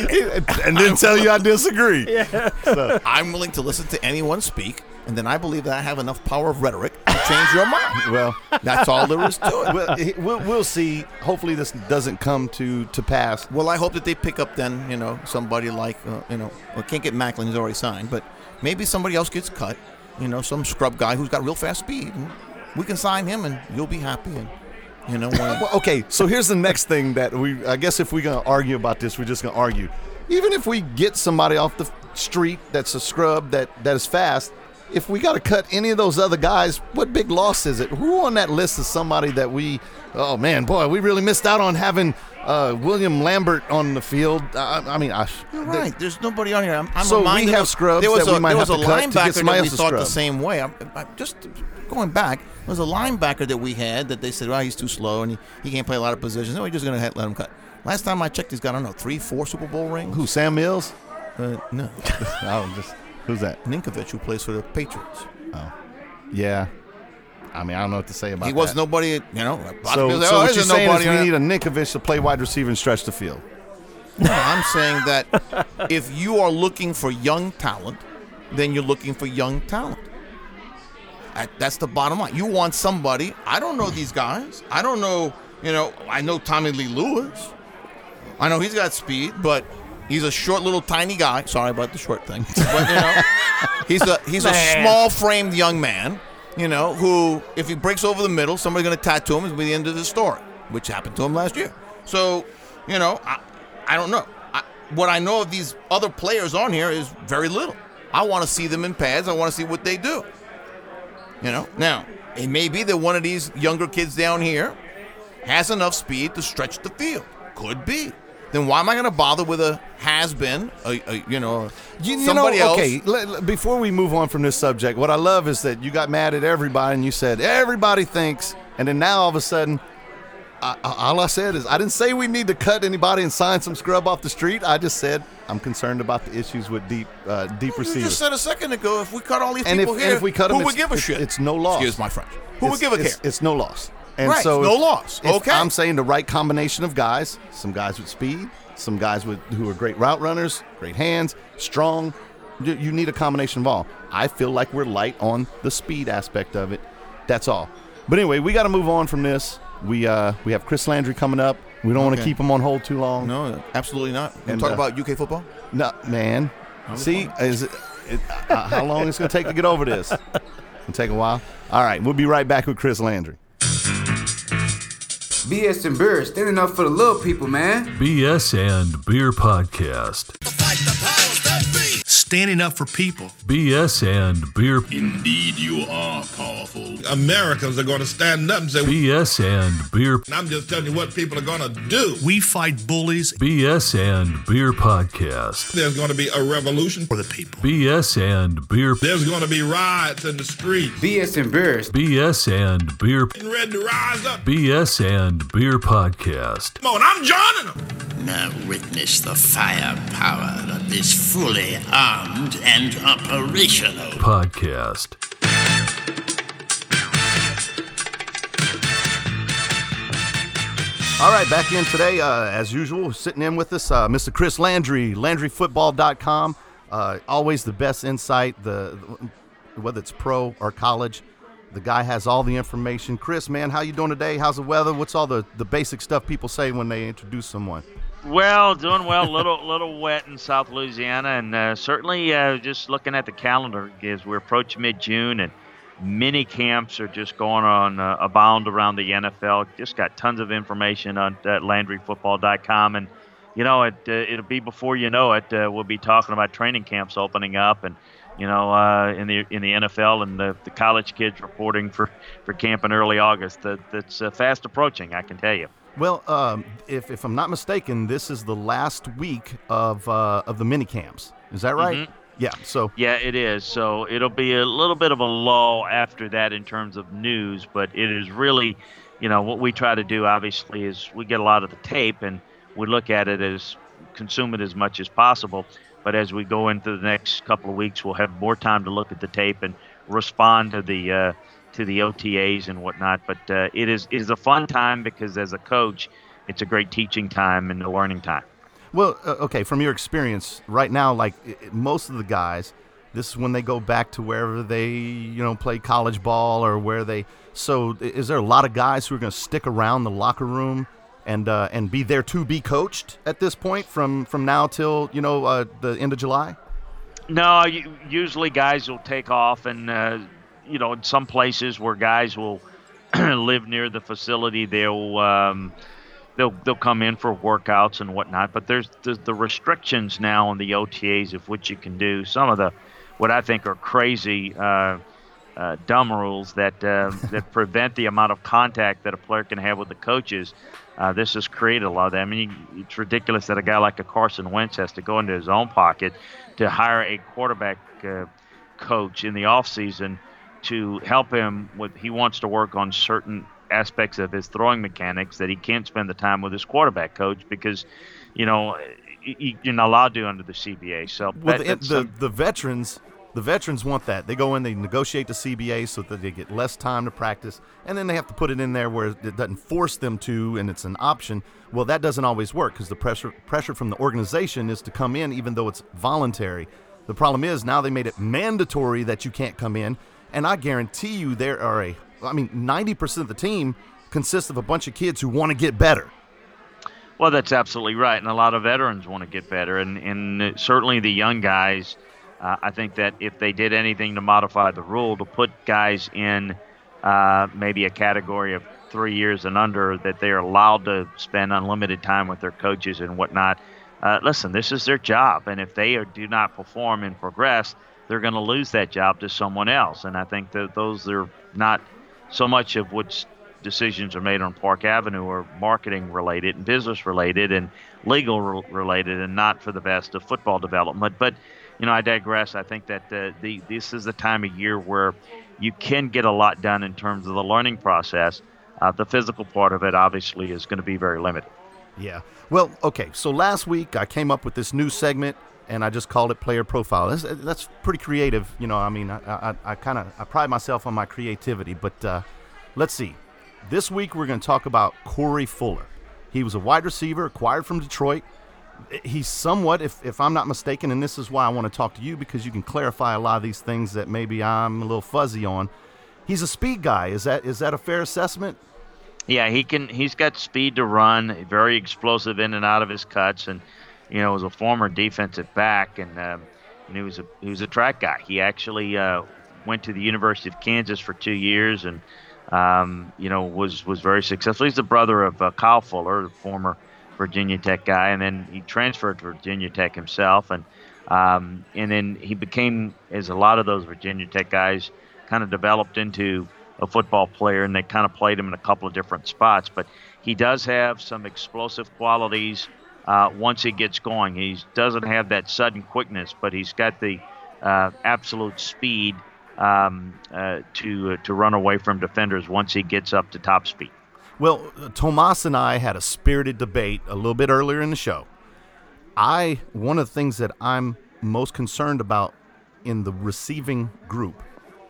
And then tell you I disagree. So, I'm willing to listen to anyone speak, and then I believe that I have enough power of rhetoric to change your mind. well, That's all there is to it. well, he- we'll, we'll see. Hopefully, this doesn't come to, to pass. Well, I hope that they pick up then, you know, somebody like, uh, you know, well, can't get Macklin, he's already signed, but maybe somebody else gets cut, you know, some scrub guy who's got real fast speed. And we can sign him, and you'll be happy. And you know, when, Well, okay, so here's the next thing that we, I guess if we're going to argue about this, we're just going to argue. Even if we get somebody off the street that's a scrub that, that is fast, if we got to cut any of those other guys, what big loss is it? Who on that list is somebody that we, oh man, boy, we really missed out on having uh, William Lambert on the field? I, I mean, I, You're right. There's nobody on here. I'm, I'm So we reminded have of- scrubs there was that we a, might there have was to a cut to get linebacker somebody that we else to thought the scrub. same way. I'm, I'm just going back. There was a linebacker that we had that they said, well, he's too slow and he, he can't play a lot of positions. No, we're just going to let him cut. Last time I checked, he's got, I don't know, three, four Super Bowl rings. Who, Sam Mills? Uh, no. Oh, just, who's that? Ninkovich, who plays for the Patriots. Oh, yeah. I mean, I don't know what to say about He that. was nobody, you know. a lot of So, people say, so oh, what there's you're saying is nobody we on need it. a Ninkovich to play wide receiver and stretch the field. No, I'm saying that if you are looking for young talent, then you're looking for young talent. That- That's the bottom line. You want somebody. I don't know these guys. I don't know, you know, I know Tommy Lee Lewis. I know he's got speed, but he's a short little tiny guy. Sorry about the short thing. But, you know, he's a he's a Man. small-framed young man, you know, who, if he breaks over the middle, somebody's going to tattoo him. It's going to be the end of the story, which happened to him last year. So, you know, I, I don't know. I, what I know of these other players on here is very little. I want to see them in pads. I want to see what they do. You know, now, it may be that one of these younger kids down here has enough speed to stretch the field. Could be. Then why am I going to bother with a has-been, a, a, you know, You, you somebody know, else? okay, let- let- before we move on from this subject, what I love is that you got mad at everybody and you said, everybody thinks, and then now all of a sudden, I, I, all I said is I didn't say we need to cut anybody and sign some scrub off the street. I just said I'm concerned about the issues with deep uh, deep You receivers. just said a second ago, if we cut all these and people if, here, and if we cut who them, would it's, give a it's, shit? It's no loss. Excuse my French. Who it's, would give a care? It's, it's no loss. And Right, so no loss. if Okay. I'm saying the right combination of guys, some guys with speed, some guys with who are great route runners, great hands, strong. You, you need a combination of all. I feel like we're light on the speed aspect of it. That's all. But anyway, we got to move on from this. We uh we have Chris Landry coming up. We don't want to Okay. keep him on hold too long. No, absolutely not. You And, talk uh, about U K football? No, man. See, is it, it, uh, how long it's going to take to get over this? It'll take a while. All right, we'll be right back with Chris Landry. B S and Beer, standing up for the little people, man. B S and Beer Podcast. Standing up for people. B S and Beer. Indeed, you are powerful. Americans are going to stand up and say, B S and Beer. and I'm just telling you what people are going to do. We fight bullies. B S and Beer Podcast. There's going to be a revolution For the people. B S and Beer. There's going to be riots in the streets. B S and Beer. B S and Beer. Getting ready to rise up. B S and Beer Podcast. Come on, I'm joining them. Now witness the firepower of this fully armed and operational Podcast. All right, back in today, uh, as usual, sitting in with us, uh, Mister Chris Landry, Landry Football dot com. Uh, always the best insight, the whether it's pro or college. The guy has all the information. Chris, man, how you doing today? How's the weather? What's all the, the basic stuff people say when they introduce someone? Well, doing well. Little little wet in South Louisiana, and uh, certainly uh, just looking at the calendar as we're approaching mid-June, and mini camps are just going on uh, abound around the N F L. Just got tons of information on uh, Landry Football dot com, and you know it uh, it'll be before you know it. Uh, we'll be talking about training camps opening up, and you know uh, in the in the N F L, and the, the college kids reporting for, for camp in early August. That that's uh, fast approaching, I can tell you. Well, um, if, if I'm not mistaken, this is the last week of uh, of the mini camps. Is that right? Mm-hmm. Yeah. So Yeah, it is. So it'll be a little bit of a lull after that in terms of news, but it is really, you know, what we try to do obviously is we get a lot of the tape and we look at it as consume it as much as possible. But as we go into the next couple of weeks, we'll have more time to look at the tape and respond to the uh, to the O T As and whatnot. But uh, it is it is a fun time because as a coach, it's a great teaching time and a learning time. Well, uh, okay, from your experience right now, like i- i- most of the guys, this is when they go back to wherever they, you know, play college ball or where they. So, i- is there a lot of guys who are going to stick around the locker room and uh, and be there to be coached at this point from from now till you know uh, the end of July? No, u- usually guys will take off, and uh, you know, in some places where guys will live near the facility, they'll. Um, They'll they'll come in for workouts and whatnot, but there's the, the restrictions now on the O T As of what you can do. Some of the what I think are crazy, uh, uh, dumb rules that uh, that prevent the amount of contact that a player can have with the coaches. Uh, this has created a lot of that. I mean, you, it's ridiculous that a guy like a Carson Wentz has to go into his own pocket to hire a quarterback uh, coach in the offseason to help him with. He wants to work on certain aspects of his throwing mechanics that he can't spend the time with his quarterback coach because, you know, you're not allowed to under the C B A. So Well, that, the, that's the some- the veterans, the veterans want that. They go in, they negotiate the C B A so that they get less time to practice, and then they have to put it in there where it doesn't force them to, and it's an option. Well, that doesn't always work because the pressure pressure from the organization is to come in even though it's voluntary. The problem is now they made it mandatory that you can't come in, and I guarantee you there are a, I mean, ninety percent of the team consists of a bunch of kids who want to get better. Well, that's absolutely right, and a lot of veterans want to get better, and, and certainly the young guys. Uh, I think that if they did anything to modify the rule to put guys in uh, maybe a category of three years and under, that they are allowed to spend unlimited time with their coaches and whatnot. Uh, listen, this is their job, and if they are, do not perform and progress, they're going to lose that job to someone else. And I think that those are not so much of which decisions are made on Park Avenue are marketing related and business related and legal re- related and not for the best of football development. But, you know, I digress. I think that uh, the this is the time of year where you can get a lot done in terms of the learning process. uh, the physical part of it obviously is going to be very limited. Yeah. Well, okay. So last week I came up with this new segment, and I just called it Player Profile. That's, that's pretty creative. You know, I mean, I, I, I kind of I pride myself on my creativity. But uh, let's see. This week we're going to talk about Corey Fuller. He was a wide receiver acquired from Detroit. He's somewhat, if, if I'm not mistaken, and this is why I want to talk to you, because you can clarify a lot of these things that maybe I'm a little fuzzy on. He's a speed guy. Is that is that a fair assessment? Yeah, he can. He's got speed to run, very explosive in and out of his cuts, and you know, was a former defensive back, and, um, and he was a he was a track guy. He actually uh, went to the University of Kansas for two years, and um, you know, was was very successful. He's the brother of uh, Kyle Fuller, the former Virginia Tech guy, and then he transferred to Virginia Tech himself, and um, and then he became, as a lot of those Virginia Tech guys, kind of developed into a football player, and they kind of played him in a couple of different spots. But he does have some explosive qualities uh, once he gets going. He doesn't have that sudden quickness, but he's got the uh, absolute speed um, uh, to uh, to run away from defenders once he gets up to top speed. Well, Tomas and I had a spirited debate a little bit earlier in the show. I one of the things that I'm most concerned about in the receiving group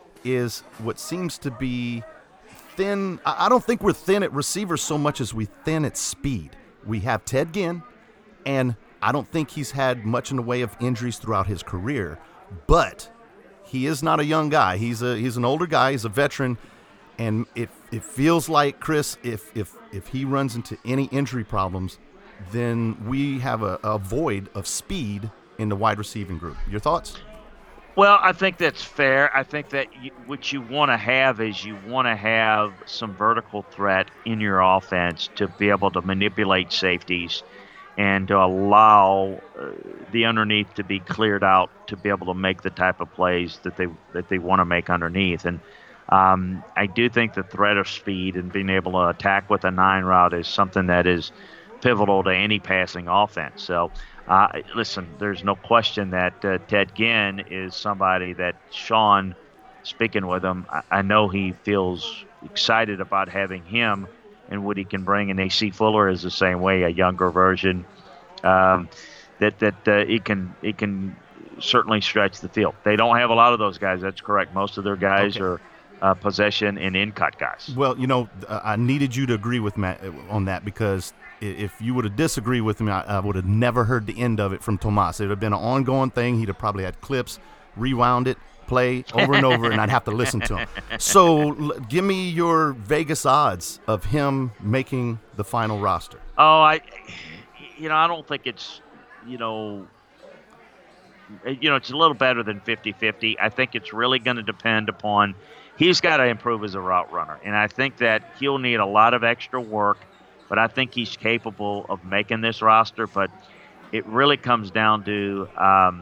is what seems to be thin. I don't think we're thin at receivers so much as we thin at speed. We have Ted Ginn, and I don't think he's had much in the way of injuries throughout his career, but he is not a young guy. He's a he's an older guy. He's a veteran, and it it feels like, Chris, if if if he runs into any injury problems, then we have a, a void of speed in the wide receiving group. Your thoughts? Well, I think that's fair. I think that you, what you want to have is you want to have some vertical threat in your offense to be able to manipulate safeties and to allow uh, the underneath to be cleared out to be able to make the type of plays that they that they want to make underneath. And um, I do think the threat of speed and being able to attack with a nine route is something that is pivotal to any passing offense. So. Uh, listen, there's no question that uh, Ted Ginn is somebody that Sean, speaking with him, I, I know he feels excited about having him and what he can bring. And A C Fuller is the same way, a younger version. Um, that that uh, he can he can certainly stretch the field. They don't have a lot of those guys. That's correct. Most of their guys okay. are uh, possession and in-cut guys. Well, you know, I needed you to agree with Matt on that, because if you would have disagreed with me, I, I would have never heard the end of it from Tomas. It would have been an ongoing thing. He'd have probably had clips, rewound it, play over and over, and I'd have to listen to him. So l- give me your Vegas odds of him making the final roster. Oh, I, you know, I don't think it's, you know, you know, it's a little better than fifty-fifty. I think it's really going to depend upon, he's got to improve as a route runner. And I think that he'll need a lot of extra work. But I think he's capable of making this roster. But it really comes down to, um,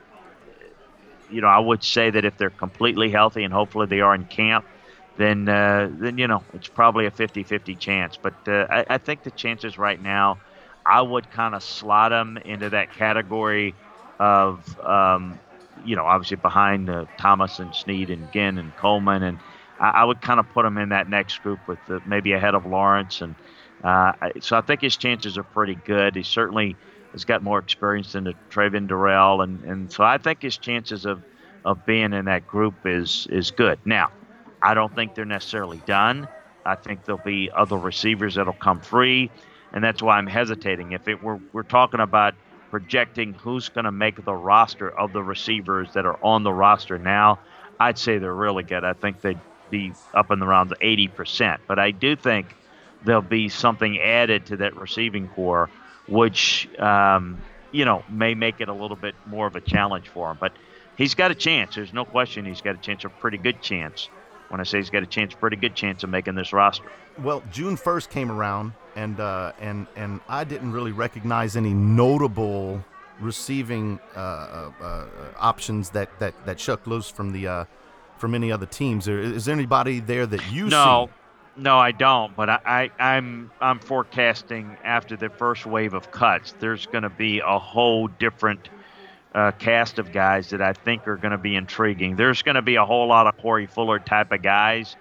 you know, I would say that if they're completely healthy, and hopefully they are in camp, then, uh, then you know, it's probably a fifty-fifty chance. But uh, I, I think the chances right now, I would kind of slot them into that category of, um, you know, obviously behind uh, Thomas and Snead and Ginn and Coleman. And I, I would kind of put them in that next group with the, maybe ahead of Lawrence. And Uh, so I think his chances are pretty good. He certainly has got more experience than the Traven Durrell, and, and so I think his chances of, of being in that group is is good. Now, I don't think they're necessarily done. I think there'll be other receivers that'll come free, and that's why I'm hesitating. If it were we're talking about projecting who's going to make the roster of the receivers that are on the roster now, I'd say they're really good. I think they'd be up in around the eighty percent, but I do think there'll be something added to that receiving core, which, um, you know, may make it a little bit more of a challenge for him. But he's got a chance. There's no question he's got a chance, a pretty good chance. When I say he's got a chance, pretty good chance of making this roster. Well, June first came around, and uh, and and I didn't really recognize any notable receiving uh, uh, uh, options that, that, that shuck loose from the uh, from any other teams. Is there anybody there that you no. see? No, I don't. But I, I, I'm I'm forecasting after the first wave of cuts, there's going to be a whole different uh, cast of guys that I think are going to be intriguing. There's going to be a whole lot of Corey Fuller type of guys,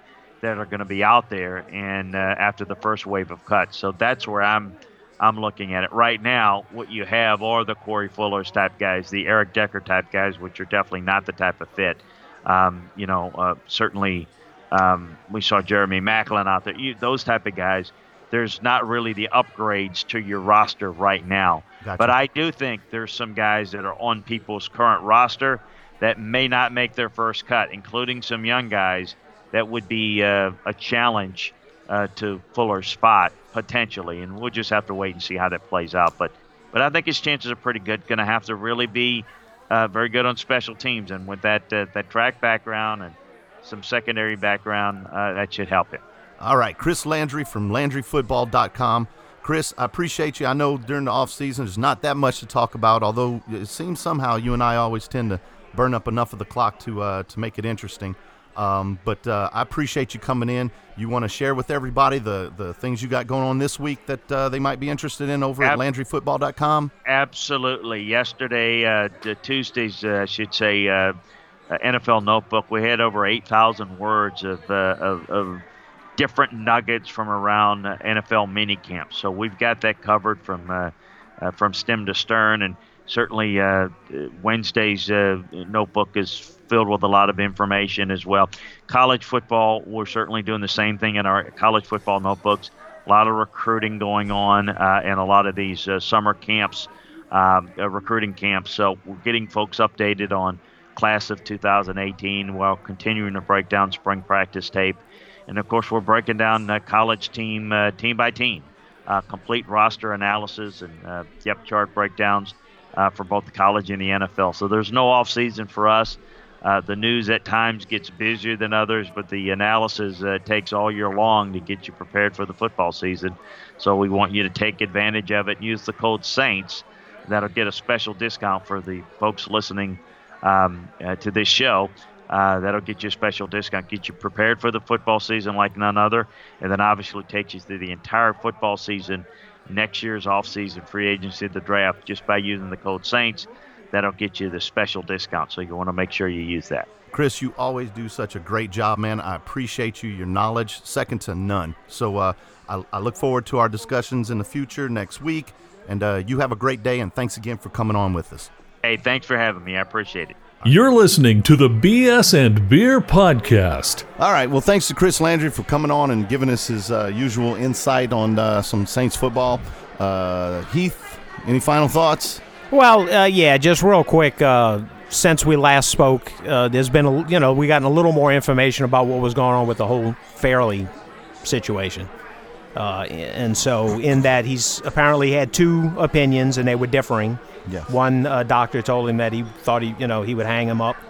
that are going to be out there and uh, after the first wave of cuts. So that's where I'm I'm looking at it right now. What you have are the Corey Fullers type guys, the Eric Decker type guys, which are definitely not the type of fit. Um, you know, uh, certainly um, we saw Jeremy Maclin out there. You, those type of guys. There's not really the upgrades to your roster right now. Gotcha. But I do think there's some guys that are on people's current roster that may not make their first cut, including some young guys that would be uh, a challenge uh, to Fuller's spot potentially, and we'll just have to wait and see how that plays out. But but I think his chances are pretty good. Going to have to really be uh, very good on special teams, and with that uh, that track background and some secondary background, uh, that should help him. All right, Chris Landry from Landry Football dot com. Chris, I appreciate you. I know during the offseason there's not that much to talk about, although it seems somehow you and I always tend to burn up enough of the clock to uh, to make it interesting. Um, but uh, I appreciate you coming in. You want to share with everybody the, the things you got going on this week that uh, they might be interested in over Ab- at Landry Football dot com? Absolutely. Yesterday, uh, t- Tuesday's, uh, I should say, uh, uh, N F L Notebook, we had over eight thousand words of, uh, of, of different nuggets from around uh, N F L mini camps. So we've got that covered from uh, uh, from stem to stern, and certainly uh, Wednesday's uh, notebook is filled with a lot of information as well. College football, we're certainly doing the same thing in our college football notebooks. A lot of recruiting going on uh, and a lot of these uh, summer camps, um, uh, recruiting camps. So we're getting folks updated on class of two thousand eighteen while continuing to break down spring practice tape. And, of course, we're breaking down uh, college team uh, team by team, uh, complete roster analysis and uh, depth chart breakdowns uh, for both the college and the N F L. So there's no off season for us. Uh, the news at times gets busier than others, but the analysis uh, takes all year long to get you prepared for the football season. So we want you to take advantage of it and use the code SAINTS. That'll get a special discount for the folks listening um, uh, to this show. Uh, that'll get you a special discount, get you prepared for the football season like none other, and then obviously takes you through the entire football season, next year's offseason, free agency, the draft, just by using the code SAINTS. That'll get you the special discount, so you want to make sure you use that. Chris, you always do such a great job, man. I appreciate you, your knowledge, second to none. So uh, I, I look forward to our discussions in the future next week, and uh, you have a great day, and thanks again for coming on with us. Hey, thanks for having me. I appreciate it. You're listening to the B S and Beer Podcast. All right. Well, thanks to Chris Landry for coming on and giving us his uh, usual insight on uh, some Saints football. Uh, Heath, any final thoughts? Well, uh, yeah, just real quick. Uh, since we last spoke, uh, there's been, a, you know, we gotten a little more information about what was going on with the whole Fairley situation. Uh, and so in that he's apparently had two opinions and they were differing. Yes. One uh, doctor told him that he thought he, you know, he would hang him up.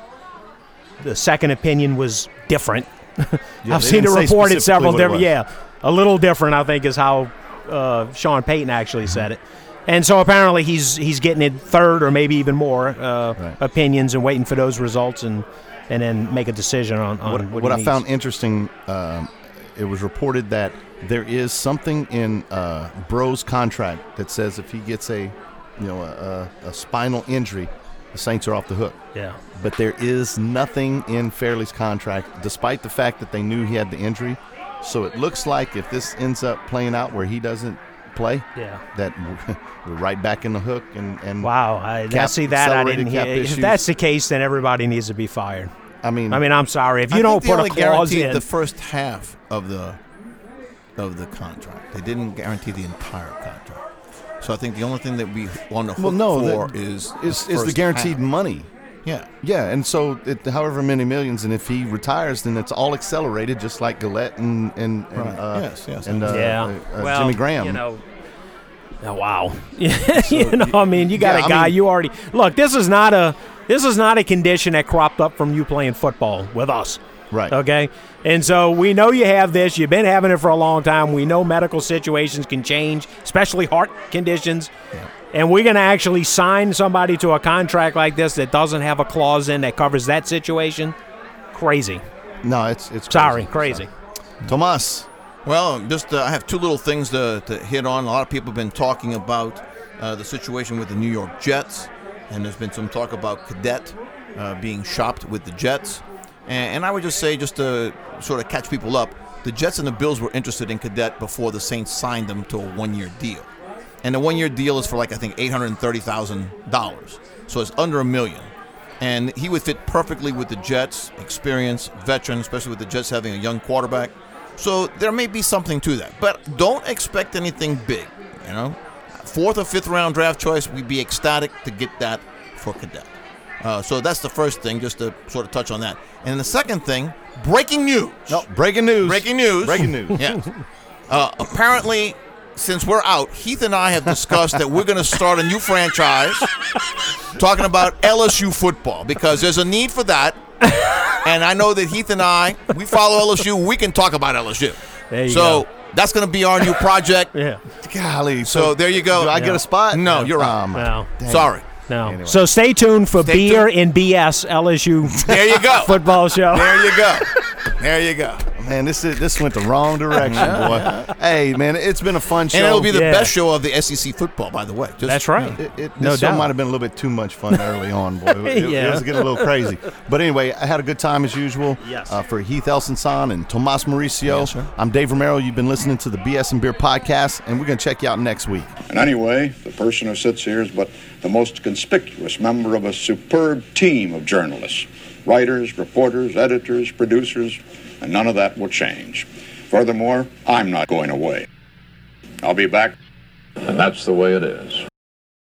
The second opinion was different. Yeah, I've seen it reported several different. It yeah, a little different, I think, is how uh, Sean Payton actually Mm-hmm. said it. And so apparently he's he's getting it third or maybe even more uh, Right. opinions and waiting for those results and and then make a decision on, on What, what, what he I needs. found interesting, um, it was reported that there is something in uh, Bro's contract that says if he gets a, you know, a, a, a spinal injury, the Saints are off the hook. Yeah. But there is nothing in Fairley's contract, despite the fact that they knew he had the injury. So it looks like if this ends up playing out where he doesn't play, Yeah. that we're right back in the hook. And, and Wow, I, cap- I see that. I accelerated didn't hear. cap If issues. that's the case, then everybody needs to be fired. I mean, I mean, I'm sorry. If you I don't think put they a only clause guaranteed in, the first half of the of the contract. They didn't guarantee the entire contract. So I think the only thing that we want to hook well, no, for that- is is, the is the first guaranteed half. money. Yeah. Yeah, and so it, however many millions, and if he retires, then it's all accelerated, just like Gillette and and, and Right. uh, Yes, yes, and uh, yeah, uh, uh, well, Jimmy Graham. You know, oh, wow. you know, I mean, you got yeah, a I guy mean- you already look. This is not a this is not a condition that cropped up from you playing football with us. Right. Okay. And so we know you have this. You've been having it for a long time. We know medical situations can change, especially heart conditions. Yeah. And we're going to actually sign somebody to a contract like this that doesn't have a clause in that covers that situation. Crazy. No, it's it's Sorry, crazy. crazy. Tomas. Well, just uh, I have two little things to, to hit on. A lot of people have been talking about uh, the situation with the New York Jets, and there's been some talk about Cadet uh, being shopped with the Jets. And, and I would just say, just to sort of catch people up, the Jets and the Bills were interested in Cadet before the Saints signed him to a one-year deal. And the one-year deal is for, like, I think eight hundred thirty thousand dollars. So it's under a million. And he would fit perfectly with the Jets, experience, veteran, especially with the Jets having a young quarterback. So there may be something to that. But don't expect anything big, you know. Fourth or fifth round draft choice, we'd be ecstatic to get that for Cadet. Uh, so that's the first thing, just to sort of touch on that. And the second thing, breaking news. No, breaking news. Breaking news. Breaking news. Yes. Uh, apparently, since we're out, Heath and I have discussed that we're going to start a new franchise talking about L S U football because there's a need for that. And I know that Heath and I, we follow L S U. We can talk about L S U. There you so go. that's going to be our new project. Yeah. Golly. So, so there you go. Do I yeah. get a spot? No, you're right. Um, No. Sorry. No. Anyway. So stay tuned for Stay Beer tuned. and B S L S U There you go. football show. There you go. There you go. Man, this is, this went the wrong direction, boy. Hey, man, it's been a fun show. And it'll be the Yeah. best show of the S E C football, by the way. Just, That's right. It, it, No this show doubt. might have been a little bit too much fun early on, boy. It, it- Yeah. it was getting a little crazy. But anyway, I had a good time as usual. Yes. Uh, for Heath Elson-Son and Tomas Mauricio, Yes, sir. I'm Dave Romero. You've been listening to the B S and Beer podcast, and we're going to check you out next week. And anyway, the person who sits here is but the most conspicuous member of a superb team of journalists, writers, reporters, editors, producers, and none of that will change. Furthermore, I'm not going away. I'll be back, and that's the way it is.